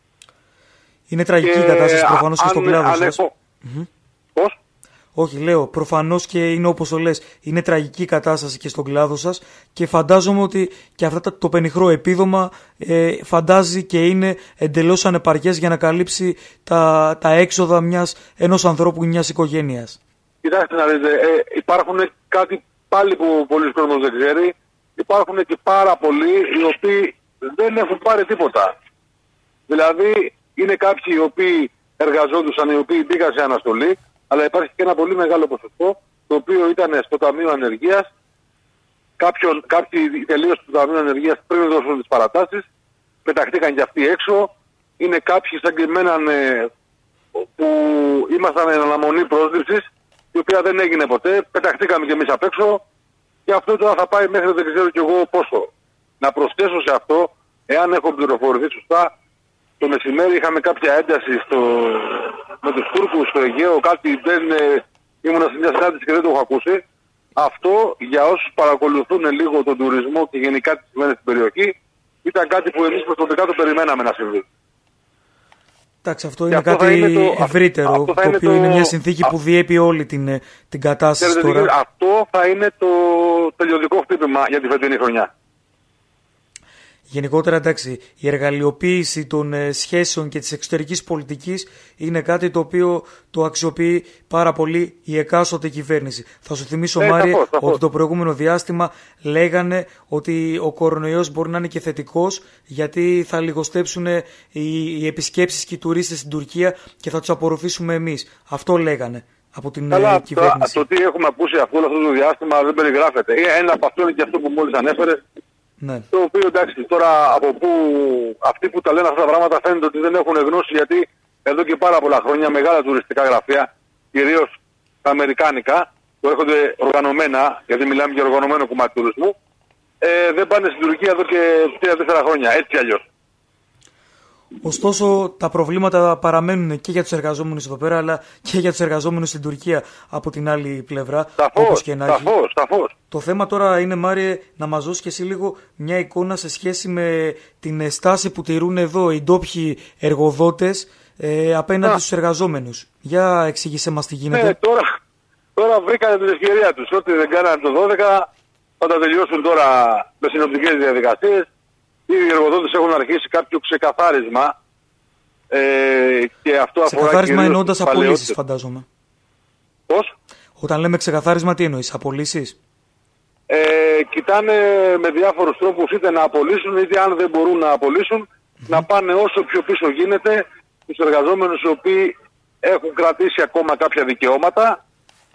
Είναι τραγική η κατάσταση προφανώς και στον κλάδο σας. Έχω... Mm-hmm. Πώς? Όχι, λέω, προφανώς και είναι όπως το λες, είναι τραγική η κατάσταση και στον κλάδο σας και φαντάζομαι ότι και αυτό το πενιχρό επίδομα ε, φαντάζει και είναι εντελώς ανεπαρκές για να καλύψει τα, τα έξοδα μιας, ενός ανθρώπου ή μιας οικογένειας. Κοιτάξτε να δείτε, ε, υπάρχουν κάτι πάλι που πολλοί κόσμος δεν ξέρει, υπάρχουν και πάρα πολλοί οι οποίοι δεν έχουν πάρει τίποτα. Δηλαδή είναι κάποιοι οι οποίοι εργαζόντουσαν, οι οποίοι μπήκαν σε αναστολή, αλλά υπάρχει και ένα πολύ μεγάλο ποσοστό το οποίο ήταν στο Ταμείο Ανεργίας. Κάποιον, κάποιοι τελείωσαν το Ταμείο Ανεργίας πριν δώσουν τις παρατάσεις, πεταχτήκαν και αυτοί έξω. Είναι κάποιοι σαν και εμένα που ήμασταν εν αναμονή πρόσληψης, η οποία δεν έγινε ποτέ, πεταχτήκαμε κι εμείς απ' έξω και αυτό τώρα θα πάει μέχρι δεν ξέρω κι εγώ πόσο. Να προσθέσω σε αυτό, εάν έχω πληροφορηθεί σωστά, το μεσημέρι είχαμε κάποια ένταση στο... με τους Τούρκους στο Αιγαίο, κάτι δεν ε, ήμουν σε μια συνάντηση και δεν το έχω ακούσει. Αυτό για όσους παρακολουθούν λίγο τον τουρισμό και γενικά τις σημαίνες στην περιοχή, ήταν κάτι που εμείς προσωπικά το περιμέναμε να συμβεί. Εντάξει, αυτό είναι αυτό κάτι είναι το, ευρύτερο, αυτό το οποίο είναι, το... είναι μια συνθήκη που διέπει όλη την, την κατάσταση τώρα. Τώρα. Αυτό θα είναι το τελειωτικό χτύπημα για τη φετινή χρονιά. Γενικότερα, εντάξει, η εργαλειοποίηση των ε, σχέσεων και της εξωτερικής πολιτικής είναι κάτι το οποίο το αξιοποιεί πάρα πολύ η εκάστοτε κυβέρνηση. Θα σου θυμίσω, ε, Μάριε, θα πω, ότι το προηγούμενο διάστημα λέγανε ότι ο κορονοϊός μπορεί να είναι και θετικός, γιατί θα λιγοστέψουν οι, οι επισκέψεις και οι τουρίστες στην Τουρκία και θα τους απορροφήσουμε εμείς. Αυτό λέγανε από την Καλά, ε, κυβέρνηση. Το, το τι έχουμε ακούσει αυτό, αυτό το διάστημα δεν περιγράφεται. Ένα από αυτό είναι και αυτό που μόλις ανέφερες. Ναι. Το οποίο εντάξει, τώρα από που αυτοί που τα λένε αυτά τα πράγματα φαίνεται ότι δεν έχουν γνώση, γιατί εδώ και πάρα πολλά χρόνια μεγάλα τουριστικά γραφεία, κυρίως τα αμερικάνικα, που έρχονται οργανωμένα, γιατί μιλάμε για οργανωμένο κομμάτι τουρισμού, ε, δεν πάνε στην Τουρκία εδώ και τρία τέσσερα χρόνια, έτσι αλλιώς. Ωστόσο, τα προβλήματα παραμένουν και για τους εργαζόμενους εδώ πέρα, αλλά και για τους εργαζόμενους στην Τουρκία από την άλλη πλευρά. Σαφώς, όπως και να έχει. σαφώς, σαφώς. Το θέμα τώρα είναι, Μάριε, να μας δώσει και εσύ λίγο μια εικόνα σε σχέση με την στάση που τηρούν εδώ οι ντόπιοι εργοδότες ε, απέναντι Α. στους εργαζόμενους. Για εξήγησέ μας τι γίνεται. Ναι, τώρα, τώρα βρήκανε την ευκαιρία τους. Ό,τι δεν κάνανε το δώδεκα θα τα τελειώσουν τώρα με συνοπτικές διαδικασίες. Οι εργοδότες έχουν αρχίσει κάποιο ξεκαθάρισμα ε, και αυτό αφορά. Ξεκαθάρισμα εννοώντας απολύσεις, φαντάζομαι. Πώς? Όταν λέμε ξεκαθάρισμα, τι εννοείς, απολύσεις? Ε, κοιτάνε με διάφορους τρόπους είτε να απολύσουν, είτε αν δεν μπορούν να απολύσουν, mm-hmm. να πάνε όσο πιο πίσω γίνεται τους εργαζόμενους οι οποίοι έχουν κρατήσει ακόμα κάποια δικαιώματα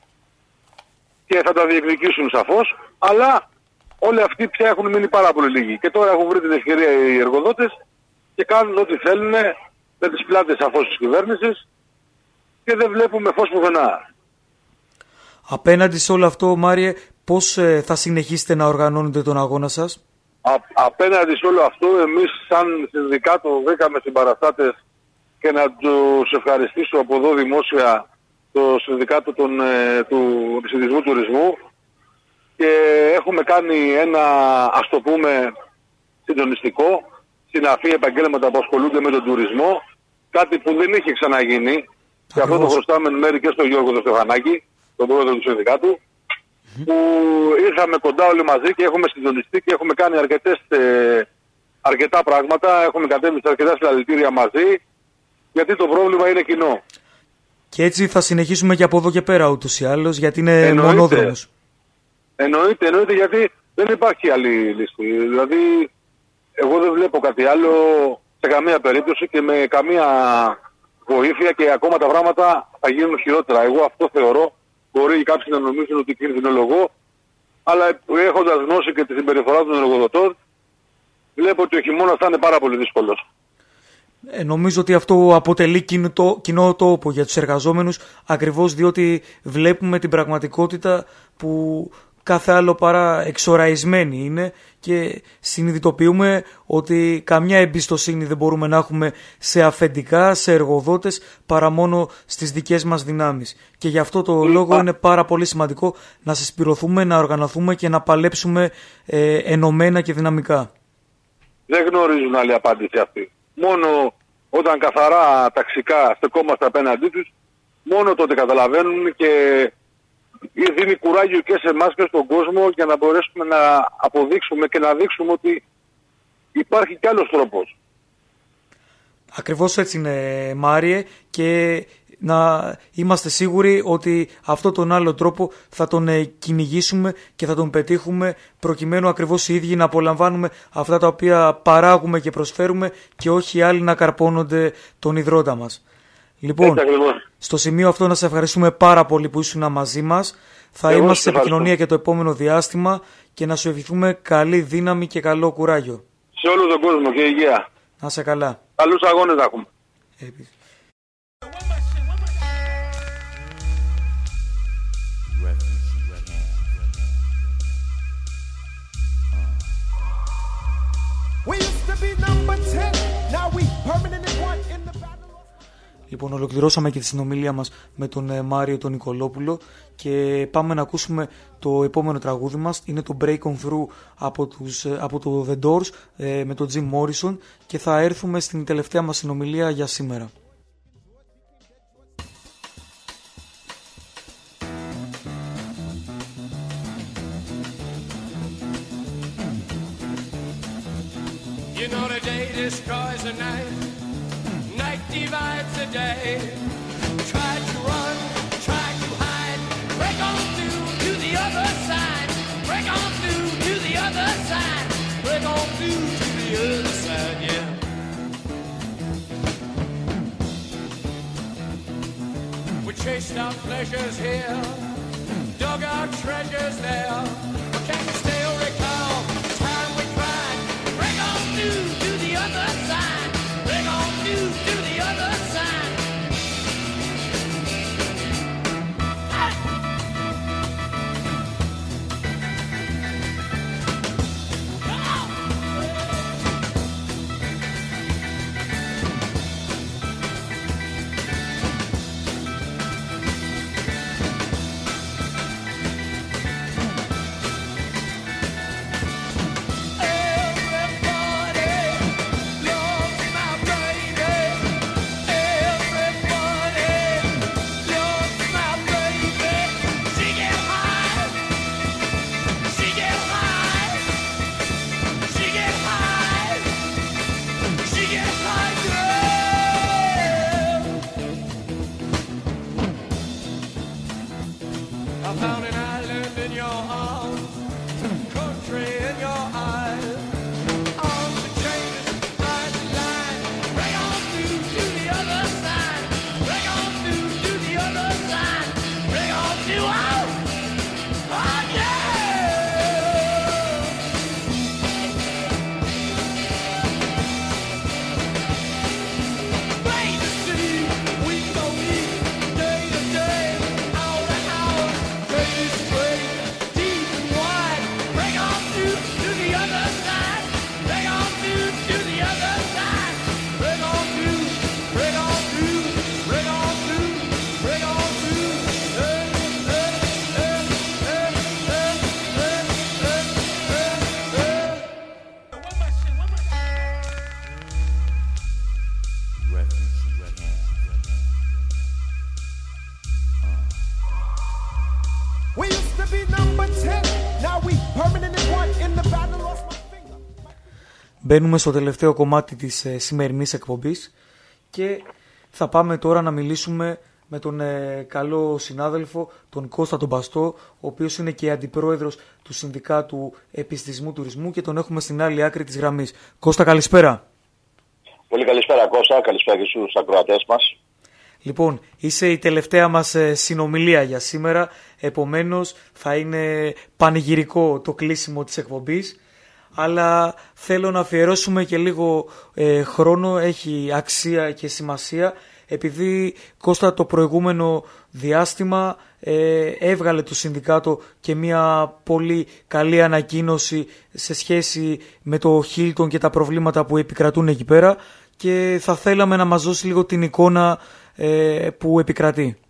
και θα τα διεκδικήσουν σαφώς, αλλά όλοι αυτοί πια έχουν μείνει πάρα πολύ λίγοι. Και τώρα έχουν βρει την ευκαιρία οι εργοδότες και κάνουν ό,τι θέλουν με τις πλάτες σαφώς της κυβέρνησης και δεν βλέπουμε φως πουθενά. Απέναντι σε όλο αυτό, Μάριε, πώς ε, θα συνεχίσετε να οργανώνετε τον αγώνα σας? Α, απέναντι σε όλο αυτό, εμείς σαν συνδικάτο βρήκαμε συμπαραστάτες και να τους ευχαριστήσω από εδώ δημόσια το συνδικάτο των, ε, του επιστημισμού τουρισμού και έχουμε κάνει ένα, ας το πούμε, συντονιστικό, συναφή επαγγέλματα που ασχολούνται με τον τουρισμό, κάτι που δεν είχε ξαναγίνει. Ακριβώς. Και αυτό το χρωστάμε μέρη και στον Γιώργο τον Στεφανάκη, τον πρόεδρο του συνδικάτου, mm-hmm. που ήρθαμε κοντά όλοι μαζί και έχουμε συντονιστεί και έχουμε κάνει αρκετές, ε, αρκετά πράγματα, έχουμε κατέβει σε αρκετά συλλαλητήρια μαζί, γιατί το πρόβλημα είναι κοινό. Και έτσι θα συνεχίσουμε και από εδώ και πέρα ούτως ή άλλως, γιατί είναι εννοείται, μονόδρομος. Εννοείται, εννοείται, γιατί δεν υπάρχει άλλη λύση. Δηλαδή, εγώ δεν βλέπω κάτι άλλο σε καμία περίπτωση και με καμία βοήθεια, και ακόμα τα πράγματα θα γίνουν χειρότερα. Εγώ αυτό θεωρώ. Μπορεί κάποιοι να νομίζουν ότι κινδυνολογώ, αλλά έχοντας γνώση και τη συμπεριφορά των εργοδοτών, βλέπω ότι ο χειμώνας θα είναι πάρα πολύ δύσκολος. Ε, νομίζω ότι αυτό αποτελεί κοινό, κοινό τόπο για τους εργαζόμενους, ακριβώς διότι βλέπουμε την πραγματικότητα που κάθε άλλο παρά εξοραϊσμένη είναι και συνειδητοποιούμε ότι καμιά εμπιστοσύνη δεν μπορούμε να έχουμε σε αφεντικά, σε εργοδότες, παρά μόνο στις δικές μας δυνάμεις. Και γι' αυτό το λόγο είναι πάρα πολύ σημαντικό να συσπηρωθούμε, να οργανωθούμε και να παλέψουμε ε, ενωμένα και δυναμικά. Δεν γνωρίζουν άλλη απάντηση αυτή. Μόνο όταν καθαρά ταξικά στεκόμαστε απέναντί τους, μόνο τότε καταλαβαίνουν και δίνει κουράγιο και σε εμάς και στον κόσμο για να μπορέσουμε να αποδείξουμε και να δείξουμε ότι υπάρχει κι άλλος τρόπος. Ακριβώς έτσι είναι, Μάριε, και να είμαστε σίγουροι ότι αυτόν τον άλλο τρόπο θα τον κυνηγήσουμε και θα τον πετύχουμε, προκειμένου ακριβώς οι ίδιοι να απολαμβάνουμε αυτά τα οποία παράγουμε και προσφέρουμε και όχι οι άλλοι να καρπώνονται τον ιδρώτα μας. Λοιπόν, στο σημείο αυτό να σε ευχαριστούμε πάρα πολύ που ήσουν μαζί μας. Θα Εγώ είμαστε σε επικοινωνία και το επόμενο διάστημα και να σου ευχηθούμε καλή δύναμη και καλό κουράγιο. Σε όλο τον κόσμο και υγεία. Να είσαι καλά. Καλούς αγώνες να έχουμε. Επίσης. Λοιπόν, ολοκληρώσαμε και τη συνομιλία μας με τον Μάριο τον Νικολόπουλο και πάμε να ακούσουμε το επόμενο τραγούδι μας. Είναι το Break On Through από, τους, από το The Doors με τον Jim Morrison και θα έρθουμε στην τελευταία μας συνομιλία για σήμερα. You know the day destroys the night, night divides the day. Try to run, try to hide, break on through to the other side, break on through to the other side, break on through to the other side, yeah. We chased our pleasures here, dug our treasures there, but can you still recall the time we cried? Break on through to the other side, break on through to the other side. Deep Μπαίνουμε στο τελευταίο κομμάτι της ε, σημερινής εκπομπής και θα πάμε τώρα να μιλήσουμε με τον ε, καλό συνάδελφο, τον Κώστα τον Μπαστό, ο οποίος είναι και αντιπρόεδρος του Συνδικάτου Επιστημισμού Τουρισμού και τον έχουμε στην άλλη άκρη της γραμμής. Κώστα, καλησπέρα. Πολύ καλησπέρα, Κώστα. Καλησπέρα και στους ακροατές μας. Λοιπόν, είσαι η τελευταία μας ε, συνομιλία για σήμερα, επομένως θα είναι πανηγυρικό το κλείσιμο της εκπομπής. Αλλά θέλω να αφιερώσουμε και λίγο ε, χρόνο, έχει αξία και σημασία, επειδή Κώστα το προηγούμενο διάστημα ε, έβγαλε το Συνδικάτο και μια πολύ καλή ανακοίνωση σε σχέση με το Χίλτον και τα προβλήματα που επικρατούν εκεί πέρα και θα θέλαμε να μας δώσει λίγο την εικόνα ε, που επικρατεί.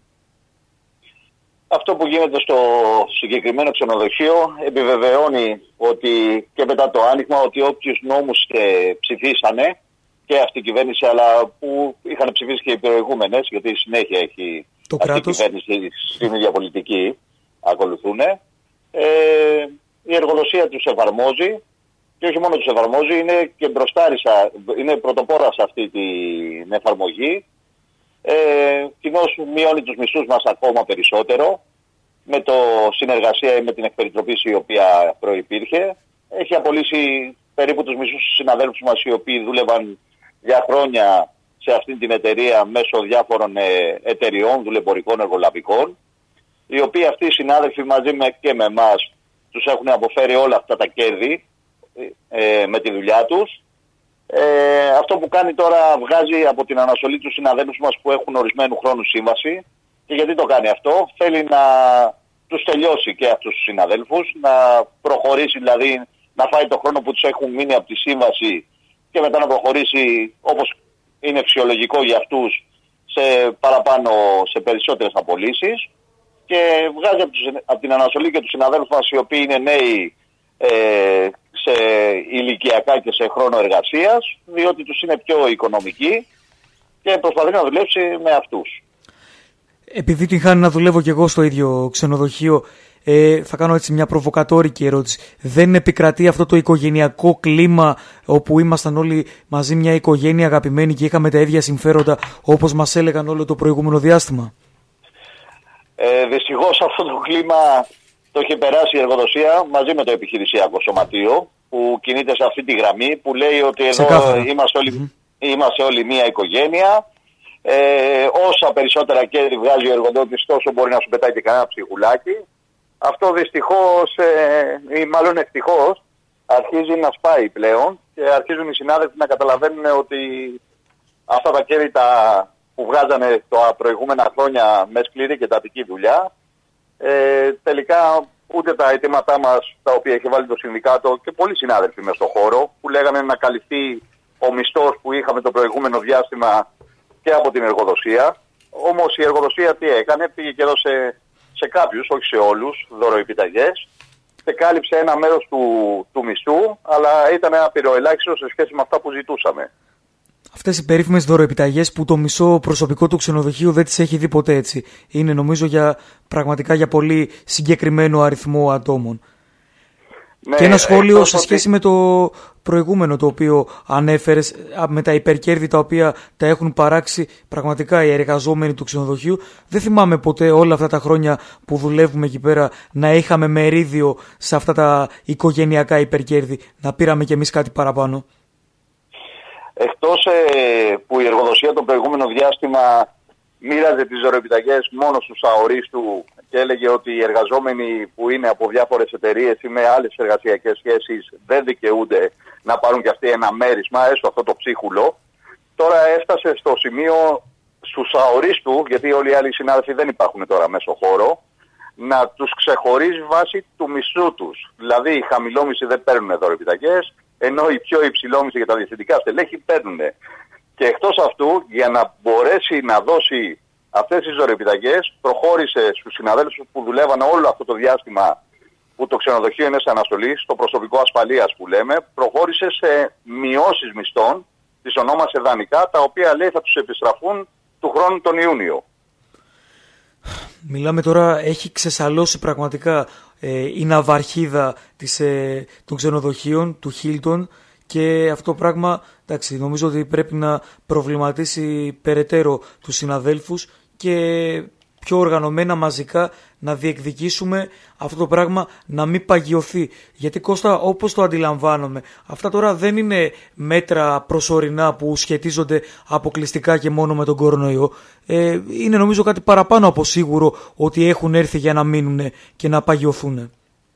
Αυτό που γίνεται στο συγκεκριμένο ξενοδοχείο επιβεβαιώνει ότι και μετά το άνοιγμα ότι όποιους νόμους ε, ψηφίσανε και αυτή η κυβέρνηση, αλλά που είχαν ψηφίσει και οι προηγούμενες, γιατί συνέχεια έχει το αυτή κράτος. η κυβέρνηση στην ίδια πολιτική ακολουθούν, ε, η εργοδοσία τους εφαρμόζει και όχι μόνο τους εφαρμόζει, είναι και μπροστάρισα, είναι πρωτοπόρα σε αυτή την εφαρμογή. Ε, κοινώς μειώνει τους μισθούς μας ακόμα περισσότερο με το συνεργασία με την εκπεριτροπής η οποία προϋπήρχε. Έχει απολύσει περίπου τους μισούς συναδέλφους μας οι οποίοι δούλευαν για χρόνια σε αυτή την εταιρεία μέσω διάφορων ε, εταιριών, δουλεμπορικών, εργολαβικών, οι οποίοι αυτοί οι συνάδελφοι μαζί με, και με εμάς τους έχουν αποφέρει όλα αυτά τα κέρδη ε, με τη δουλειά τους. Ε, αυτό που κάνει τώρα, βγάζει από την αναστολή του συναδέλφους μας που έχουν ορισμένου χρόνου σύμβαση. Και γιατί το κάνει αυτό? Θέλει να τους τελειώσει και αυτούς τους συναδέλφους, να προχωρήσει, δηλαδή να φάει το χρόνο που τους έχουν μείνει από τη σύμβαση και μετά να προχωρήσει όπως είναι φυσιολογικό για αυτούς σε παραπάνω, σε περισσότερες απολύσεις. Και βγάζει από, τους, από την αναστολή και τους συναδέλφους μας οι οποίοι είναι νέοι ε, σε ηλικιακά και σε χρόνο εργασίας, διότι τους είναι πιο οικονομικοί και προσπαθεί να δουλέψει με αυτούς. Επειδή την χάνει να δουλεύω και εγώ στο ίδιο ξενοδοχείο, ε, θα κάνω έτσι μια προβοκατόρικη ερώτηση. Δεν επικρατεί αυτό το οικογενειακό κλίμα όπου ήμασταν όλοι μαζί μια οικογένεια αγαπημένη και είχαμε τα ίδια συμφέροντα όπως μας έλεγαν όλο το προηγούμενο διάστημα? Ε, δυστυχώς αυτό το κλίμα το έχει περάσει η εργοδοσία μαζί με το επιχειρησιακό σωματείο που κινείται σε αυτή τη γραμμή, που λέει ότι εδώ είμαστε όλοι, mm-hmm. είμαστε όλοι μία οικογένεια. Ε, όσα περισσότερα κέρδη βγάζει ο εργοδότης, τόσο μπορεί να σου πετάει και κανένα ψυχουλάκι. Αυτό δυστυχώς ε, ή μάλλον ευτυχώς αρχίζει να σπάει πλέον και αρχίζουν οι συνάδελφοι να καταλαβαίνουν ότι αυτά τα κέρδη τα, που βγάζανε τα προηγούμενα χρόνια με σκληρή και τατική δουλειά, ε, τελικά ούτε τα αιτήματά μας τα οποία έχει βάλει το Συνδικάτο και πολλοί συνάδελφοι μες στον χώρο που λέγανε να καλυφθεί ο μισθός που είχαμε το προηγούμενο διάστημα και από την εργοδοσία. Όμως η εργοδοσία τι έκανε? Πήγε και έδωσε σε κάποιους, όχι σε όλους, δωροεπιταγές και κάλυψε ένα μέρος του, του μισθού, αλλά ήταν ένα πυροελάχιστο σε σχέση με αυτά που ζητούσαμε. Αυτές οι περίφημες δωροεπιταγές που το μισό προσωπικό του ξενοδοχείου δεν τις έχει δει ποτέ, έτσι. Είναι νομίζω για, πραγματικά για πολύ συγκεκριμένο αριθμό ατόμων. Ναι, και ένα σχόλιο σε σχέση ότι... με το προηγούμενο το οποίο ανέφερες, με τα υπερκέρδη τα οποία τα έχουν παράξει πραγματικά οι εργαζόμενοι του ξενοδοχείου. Δεν θυμάμαι ποτέ όλα αυτά τα χρόνια που δουλεύουμε εκεί πέρα να είχαμε μερίδιο σε αυτά τα οικογενειακά υπερκέρδη, να πήραμε κι εμείς κάτι παραπάνω. Εκτός ε, που η εργοδοσία το προηγούμενο διάστημα μοίραζε τις δωροεπιταγές μόνο στους αορίστου και έλεγε ότι οι εργαζόμενοι που είναι από διάφορες εταιρείες ή με άλλες εργασιακές σχέσεις δεν δικαιούνται να πάρουν κι αυτοί ένα μέρισμα, έστω αυτό το ψίχουλο. Τώρα έφτασε στο σημείο στους αορίστου, γιατί όλοι οι άλλοι συνάδελφοι δεν υπάρχουν τώρα μέσα στο χώρο, να τους ξεχωρίζει βάσει του μισθού τους. Δηλαδή οι χαμηλόμισοι δεν παίρνουν δωροεπιταγές, ενώ οι πιο υψηλόμισοι για τα διευθυντικά στελέχη παίρνουν. Και εκτός αυτού, για να μπορέσει να δώσει αυτές τις δωροεπιταγές, προχώρησε στους συναδέλφους που δουλεύαν όλο αυτό το διάστημα που το ξενοδοχείο είναι σε αναστολή, στο προσωπικό ασφαλείας που λέμε, προχώρησε σε μειώσεις μισθών, τις ονόμασε δανεικά, τα οποία λέει θα τους επιστραφούν του χρόνου τον Ιούνιο. Μιλάμε τώρα, έχει ξεσαλώσει πραγματικά ε, η ναυαρχίδα της, ε, των ξενοδοχείων, του Hilton, και αυτό το πράγμα, εντάξει, νομίζω ότι πρέπει να προβληματίσει περαιτέρω τους συναδέλφους και πιο οργανωμένα μαζικά να διεκδικήσουμε αυτό το πράγμα να μην παγιωθεί. Γιατί, Κώστα, όπως το αντιλαμβάνομαι, αυτά τώρα δεν είναι μέτρα προσωρινά που σχετίζονται αποκλειστικά και μόνο με τον κορονοϊό. Ε, είναι νομίζω κάτι παραπάνω από σίγουρο ότι έχουν έρθει για να μείνουν και να παγιωθούν.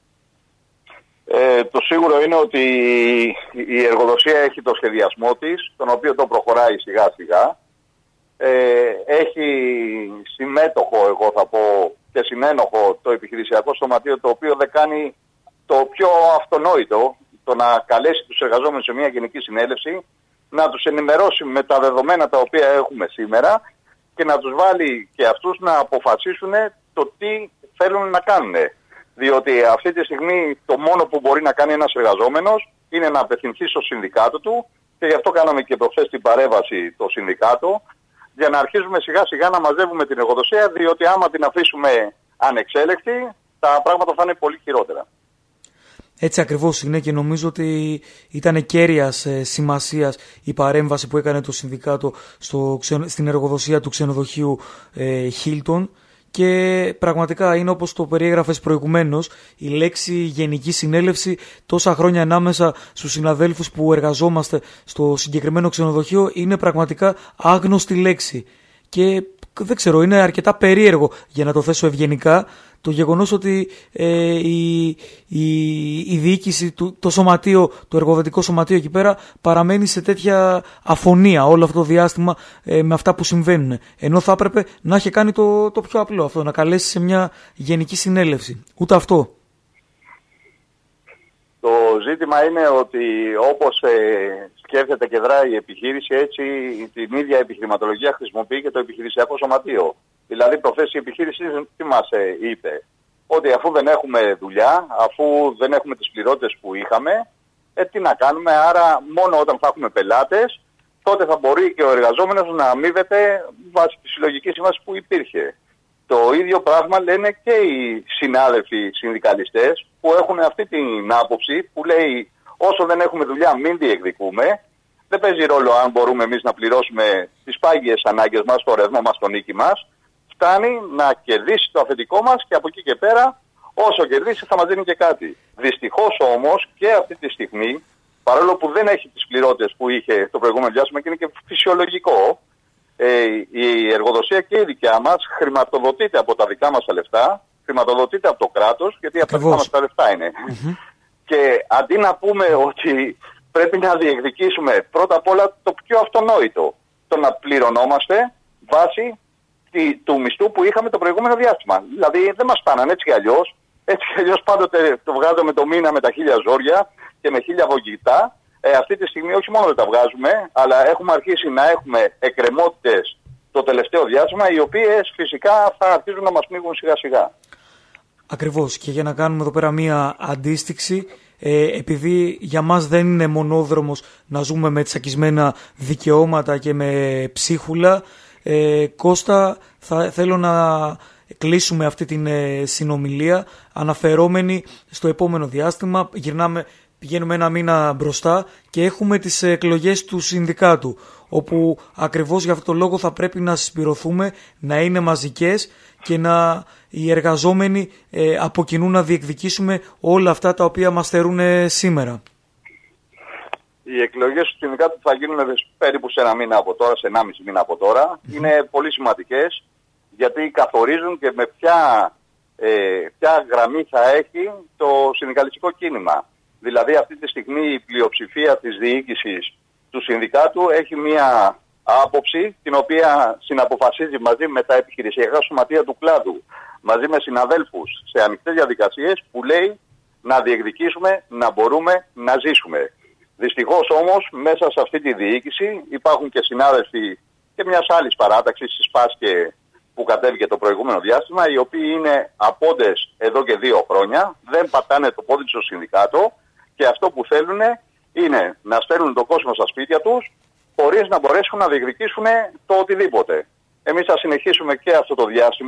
Ε, το σίγουρο είναι ότι η εργοδοσία έχει το σχεδιασμό της, τον οποίο το προχωράει σιγά σιγά. Ε, έχει συμμέτοχο, εγώ θα πω, και συνένοχο το επιχειρησιακό σωματείο, το οποίο δεν κάνει το πιο αυτονόητο, το να καλέσει τους εργαζόμενους σε μια γενική συνέλευση, να τους ενημερώσει με τα δεδομένα τα οποία έχουμε σήμερα και να τους βάλει και αυτούς να αποφασίσουν το τι θέλουν να κάνουν. Διότι αυτή τη στιγμή το μόνο που μπορεί να κάνει ένας εργαζόμενος είναι να απευθυνθεί στο συνδικάτο του, και γι' αυτό κάναμε και προχθές την παρέμβαση το συνδικάτο, για να αρχίσουμε σιγά σιγά να μαζεύουμε την εργοδοσία, διότι άμα την αφήσουμε ανεξέλεκτη, τα πράγματα θα είναι πολύ χειρότερα. Έτσι ακριβώς είναι, και νομίζω ότι ήταν κέρειας ε, σημασίας η παρέμβαση που έκανε το συνδικάτο στο, στην εργοδοσία του ξενοδοχείου ε, Hilton. Και πραγματικά είναι όπως το περιέγραφες προηγουμένως, η λέξη γενική συνέλευση τόσα χρόνια ανάμεσα στους συναδέλφους που εργαζόμαστε στο συγκεκριμένο ξενοδοχείο είναι πραγματικά άγνωστη λέξη. Και δεν ξέρω, είναι αρκετά περίεργο, για να το θέσω ευγενικά, το γεγονός ότι ε, η, η, η διοίκηση, του, το σωματείο, το εργοδοτικό σωματείο εκεί πέρα παραμένει σε τέτοια αφωνία όλο αυτό το διάστημα ε, με αυτά που συμβαίνουν. Ενώ θα έπρεπε να έχει κάνει το, το πιο απλό αυτό, να καλέσει σε μια γενική συνέλευση. Ούτε αυτό. Το ζήτημα είναι ότι όπως ε, σκέφτεται και δράει η επιχείρηση, έτσι την ίδια επιχειρηματολογία χρησιμοποιεί και το επιχειρησιακό σωματείο. Δηλαδή προχθές η επιχείρηση τι μας ε, είπε? Ότι αφού δεν έχουμε δουλειά, αφού δεν έχουμε τις πληρότητες που είχαμε, ε, τι να κάνουμε? Άρα μόνο όταν θα έχουμε πελάτες, τότε θα μπορεί και ο εργαζόμενος να αμείβεται βάσει τη συλλογική σύμβαση που υπήρχε. Το ίδιο πράγμα λένε και οι συνάδελφοι συνδικαλιστές που έχουν αυτή την άποψη που λέει όσο δεν έχουμε δουλειά μην διεκδικούμε. Δεν παίζει ρόλο αν μπορούμε εμείς να πληρώσουμε τις πάγιες ανάγκες μας, το ρεύμα μας, το νίκη μας. Φτάνει να κερδίσει το αφεντικό μας και από εκεί και πέρα όσο κερδίσει θα μας δίνει και κάτι. Δυστυχώς όμως και αυτή τη στιγμή, παρόλο που δεν έχει τις πληρότητες που είχε το προηγούμενο διάστημα και είναι και φυσιολογικό, ε, η εργοδοσία και η δικιά μας χρηματοδοτείται από τα δικά μας τα λεφτά, χρηματοδοτείται από το κράτος, γιατί από τα δικά μας τα λεφτά είναι. Mm-hmm. Και αντί να πούμε ότι πρέπει να διεκδικήσουμε πρώτα απ' όλα το πιο αυτονόητο, το να πληρωνόμαστε βάσει του μισθού που είχαμε το προηγούμενο διάστημα. Δηλαδή δεν μας πάνανε έτσι κι αλλιώς. Έτσι κι αλλιώς πάντοτε το βγάζαμε το μήνα με τα χίλια ζόρια και με χίλια βογγητά. Ε, αυτή τη στιγμή όχι μόνο δεν τα βγάζουμε, αλλά έχουμε αρχίσει να έχουμε εκκρεμότητες το τελευταίο διάστημα, οι οποίες φυσικά θα αρχίζουν να μας πνίγουν σιγά σιγά. Ακριβώς, και για να κάνουμε εδώ πέρα μία αντίστοιξη, ε, επειδή για μας δεν είναι μονόδρομος να ζούμε με τσακισμένα δικαιώματα και με ψίχουλα, ε, Κώστα, θα, θέλω να κλείσουμε αυτή την ε, συνομιλία αναφερόμενοι στο επόμενο διάστημα. Γυρνάμε, πηγαίνουμε ένα μήνα μπροστά και έχουμε τις εκλογές του συνδικάτου, όπου ακριβώς για αυτό το λόγο θα πρέπει να συσπηρωθούμε, να είναι μαζικές και να οι εργαζόμενοι ε, από κοινού να διεκδικήσουμε όλα αυτά τα οποία μας θερούν σήμερα. Οι εκλογές του συνδικάτου θα γίνουν περίπου σε ένα μήνα από τώρα, σε ενάμιση μήνα από τώρα. Mm-hmm. Είναι πολύ σημαντικές, γιατί καθορίζουν και με ποια, ε, ποια γραμμή θα έχει το συνδικαλιστικό κίνημα. Δηλαδή αυτή τη στιγμή η πλειοψηφία της διοίκησης του συνδικάτου έχει μία άποψη την οποία συναποφασίζει μαζί με τα επιχειρησιακά σωματεία του κλάδου, μαζί με συναδέλφους σε ανοιχτές διαδικασίες, που λέει να διεκδικήσουμε, να μπορούμε να ζήσουμε. Δυστυχώς όμως μέσα σε αυτή τη διοίκηση υπάρχουν και συνάδελφοι και μιας άλλης παράταξης, της ΠΑΣΚΕ, που κατέβηκε το προηγούμενο διάστημα, οι οποίοι είναι απόντες εδώ και δύο χρόνια, δεν πατάνε το πόδι στο συνδικάτο και αυτό που θέλουν είναι να στέλνουν τον κόσμο στα σπίτια τους χωρίς να μπορέσουν να διεκδικήσουν το οτιδήποτε. Εμείς θα συνεχίσουμε και αυτό το διάστημα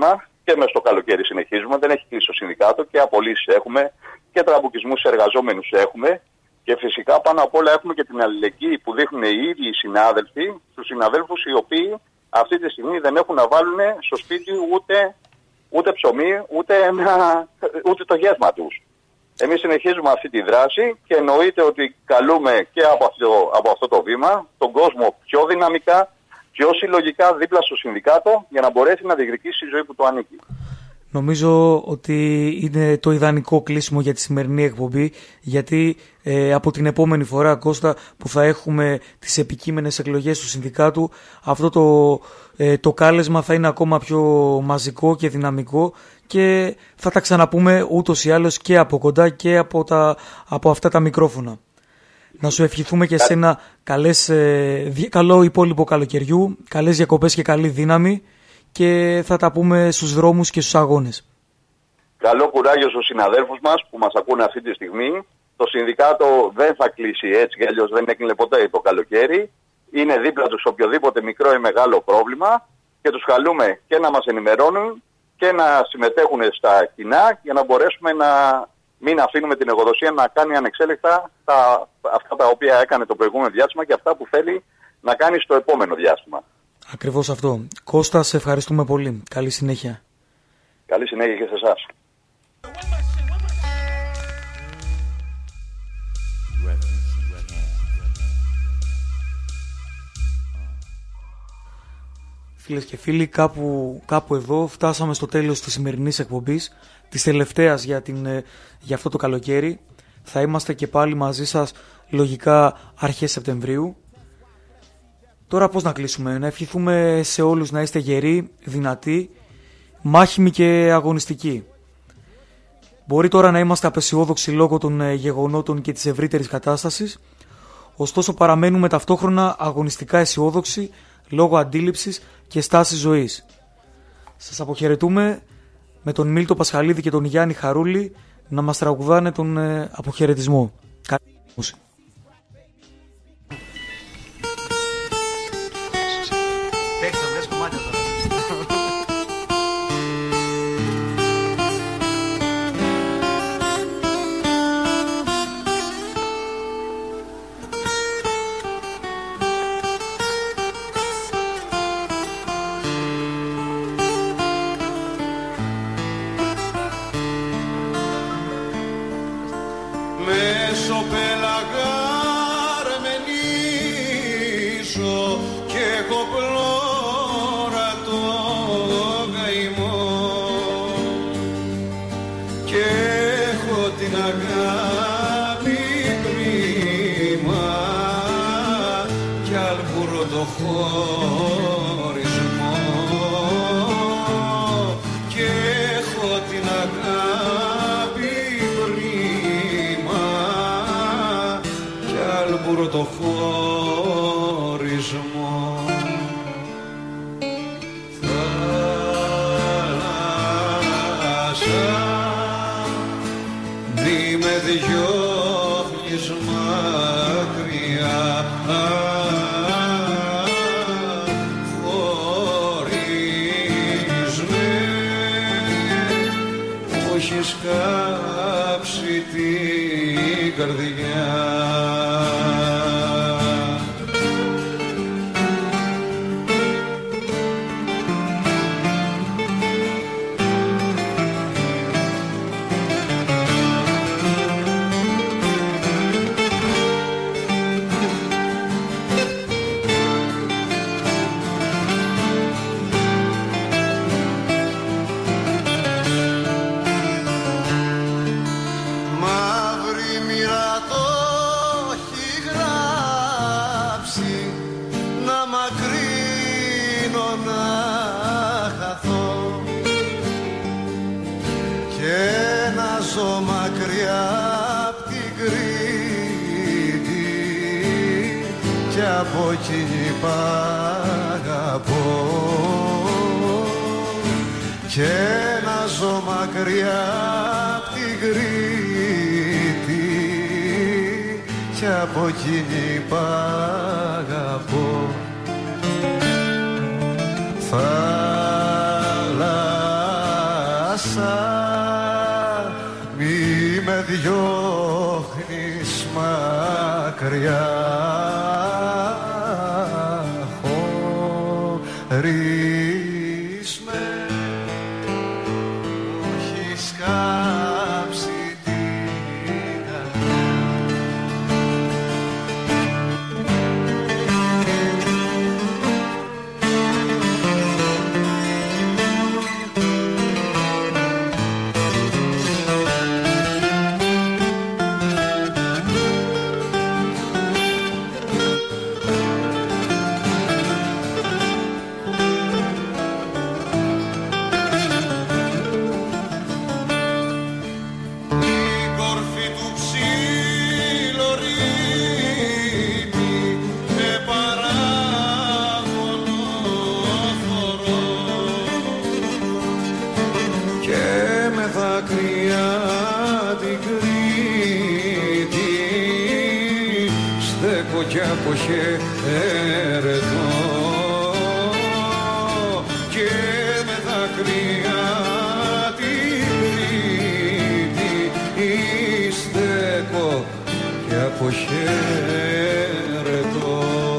και μες στο καλοκαίρι συνεχίζουμε, δεν έχει κλείσει το συνδικάτο και απολύσεις έχουμε και τραμπουκισμούς εργαζόμενους έχουμε και φυσικά πάνω απ' όλα έχουμε και την αλληλεγγύη που δείχνουν οι ίδιοι οι συνάδελφοι στους συναδέλφους οι οποίοι αυτή τη στιγμή δεν έχουν να βάλουν στο σπίτι ούτε, ούτε ψωμί ούτε, ένα, ούτε το γεύμα τους. Εμείς συνεχίζουμε αυτή τη δράση και εννοείται ότι καλούμε και από αυτό, από αυτό το βήμα τον κόσμο πιο δυναμικά, πιο συλλογικά δίπλα στο συνδικάτο για να μπορέσει να διεκδικήσει τη ζωή που του ανήκει. Νομίζω ότι είναι το ιδανικό κλείσιμο για τη σημερινή εκπομπή, γιατί ε, από την επόμενη φορά, Κώστα, που θα έχουμε τις επικείμενες εκλογές του συνδικάτου, αυτό το, ε, το κάλεσμα θα είναι ακόμα πιο μαζικό και δυναμικό και θα τα ξαναπούμε ούτως ή άλλως και από κοντά και από, τα, από αυτά τα μικρόφωνα. Να σου ευχηθούμε και εσένα καλές, ε, καλό υπόλοιπο καλοκαιριού, καλές διακοπές και καλή δύναμη. Και θα τα πούμε στους δρόμους και στους αγώνες. Καλό κουράγιο στους συναδέλφους μας που μας ακούνε αυτή τη στιγμή. Το συνδικάτο δεν θα κλείσει έτσι κι αλλιώς δεν έκλεινε ποτέ το καλοκαίρι. Είναι δίπλα τους οποιοδήποτε μικρό ή μεγάλο πρόβλημα και τους καλούμε και να μας ενημερώνουν και να συμμετέχουν στα κοινά για να μπορέσουμε να μην αφήνουμε την εργοδοσία να κάνει ανεξέλεκτα τα, αυτά τα οποία έκανε το προηγούμενο διάστημα και αυτά που θέλει να κάνει στο επόμενο διάστημα. Ακριβώς αυτό. Κώστα, σε ευχαριστούμε πολύ. Καλή συνέχεια. Καλή συνέχεια και σε εσάς. Φίλες και φίλοι, κάπου, κάπου εδώ φτάσαμε στο τέλος της σημερινής εκπομπής, της τελευταίας για, την, για αυτό το καλοκαίρι. Θα είμαστε και πάλι μαζί σας λογικά αρχές Σεπτεμβρίου. Τώρα πώς να κλείσουμε, να ευχηθούμε σε όλους να είστε γεροί, δυνατοί, μάχημοι και αγωνιστικοί. Μπορεί τώρα να είμαστε απεσιόδοξοι λόγω των γεγονότων και της ευρύτερης κατάστασης, ωστόσο παραμένουμε ταυτόχρονα αγωνιστικά αισιόδοξοι λόγω αντίληψης και στάσης ζωής. Σας αποχαιρετούμε με τον Μίλτο Πασχαλίδη και τον Γιάννη Χαρούλη να μας τραγουδάνε τον αποχαιρετισμό. Καλή μουσική. διώχνεις μακριά, χωρίς με μου έχεις κάψει την καρδιά. Κι αποχαιρετώ και με δάκρυα την Κρήτη στέκω και αποχαιρετώ.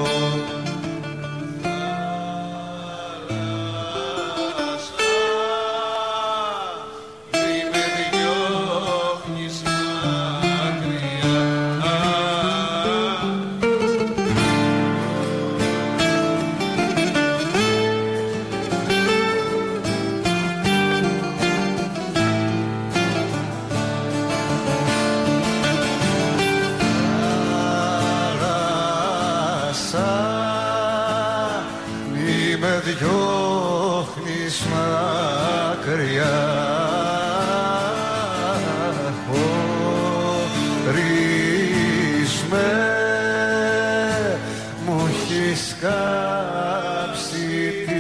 Μη με διώχνεις μακριά, χωρίς με μου έχεις κάψει.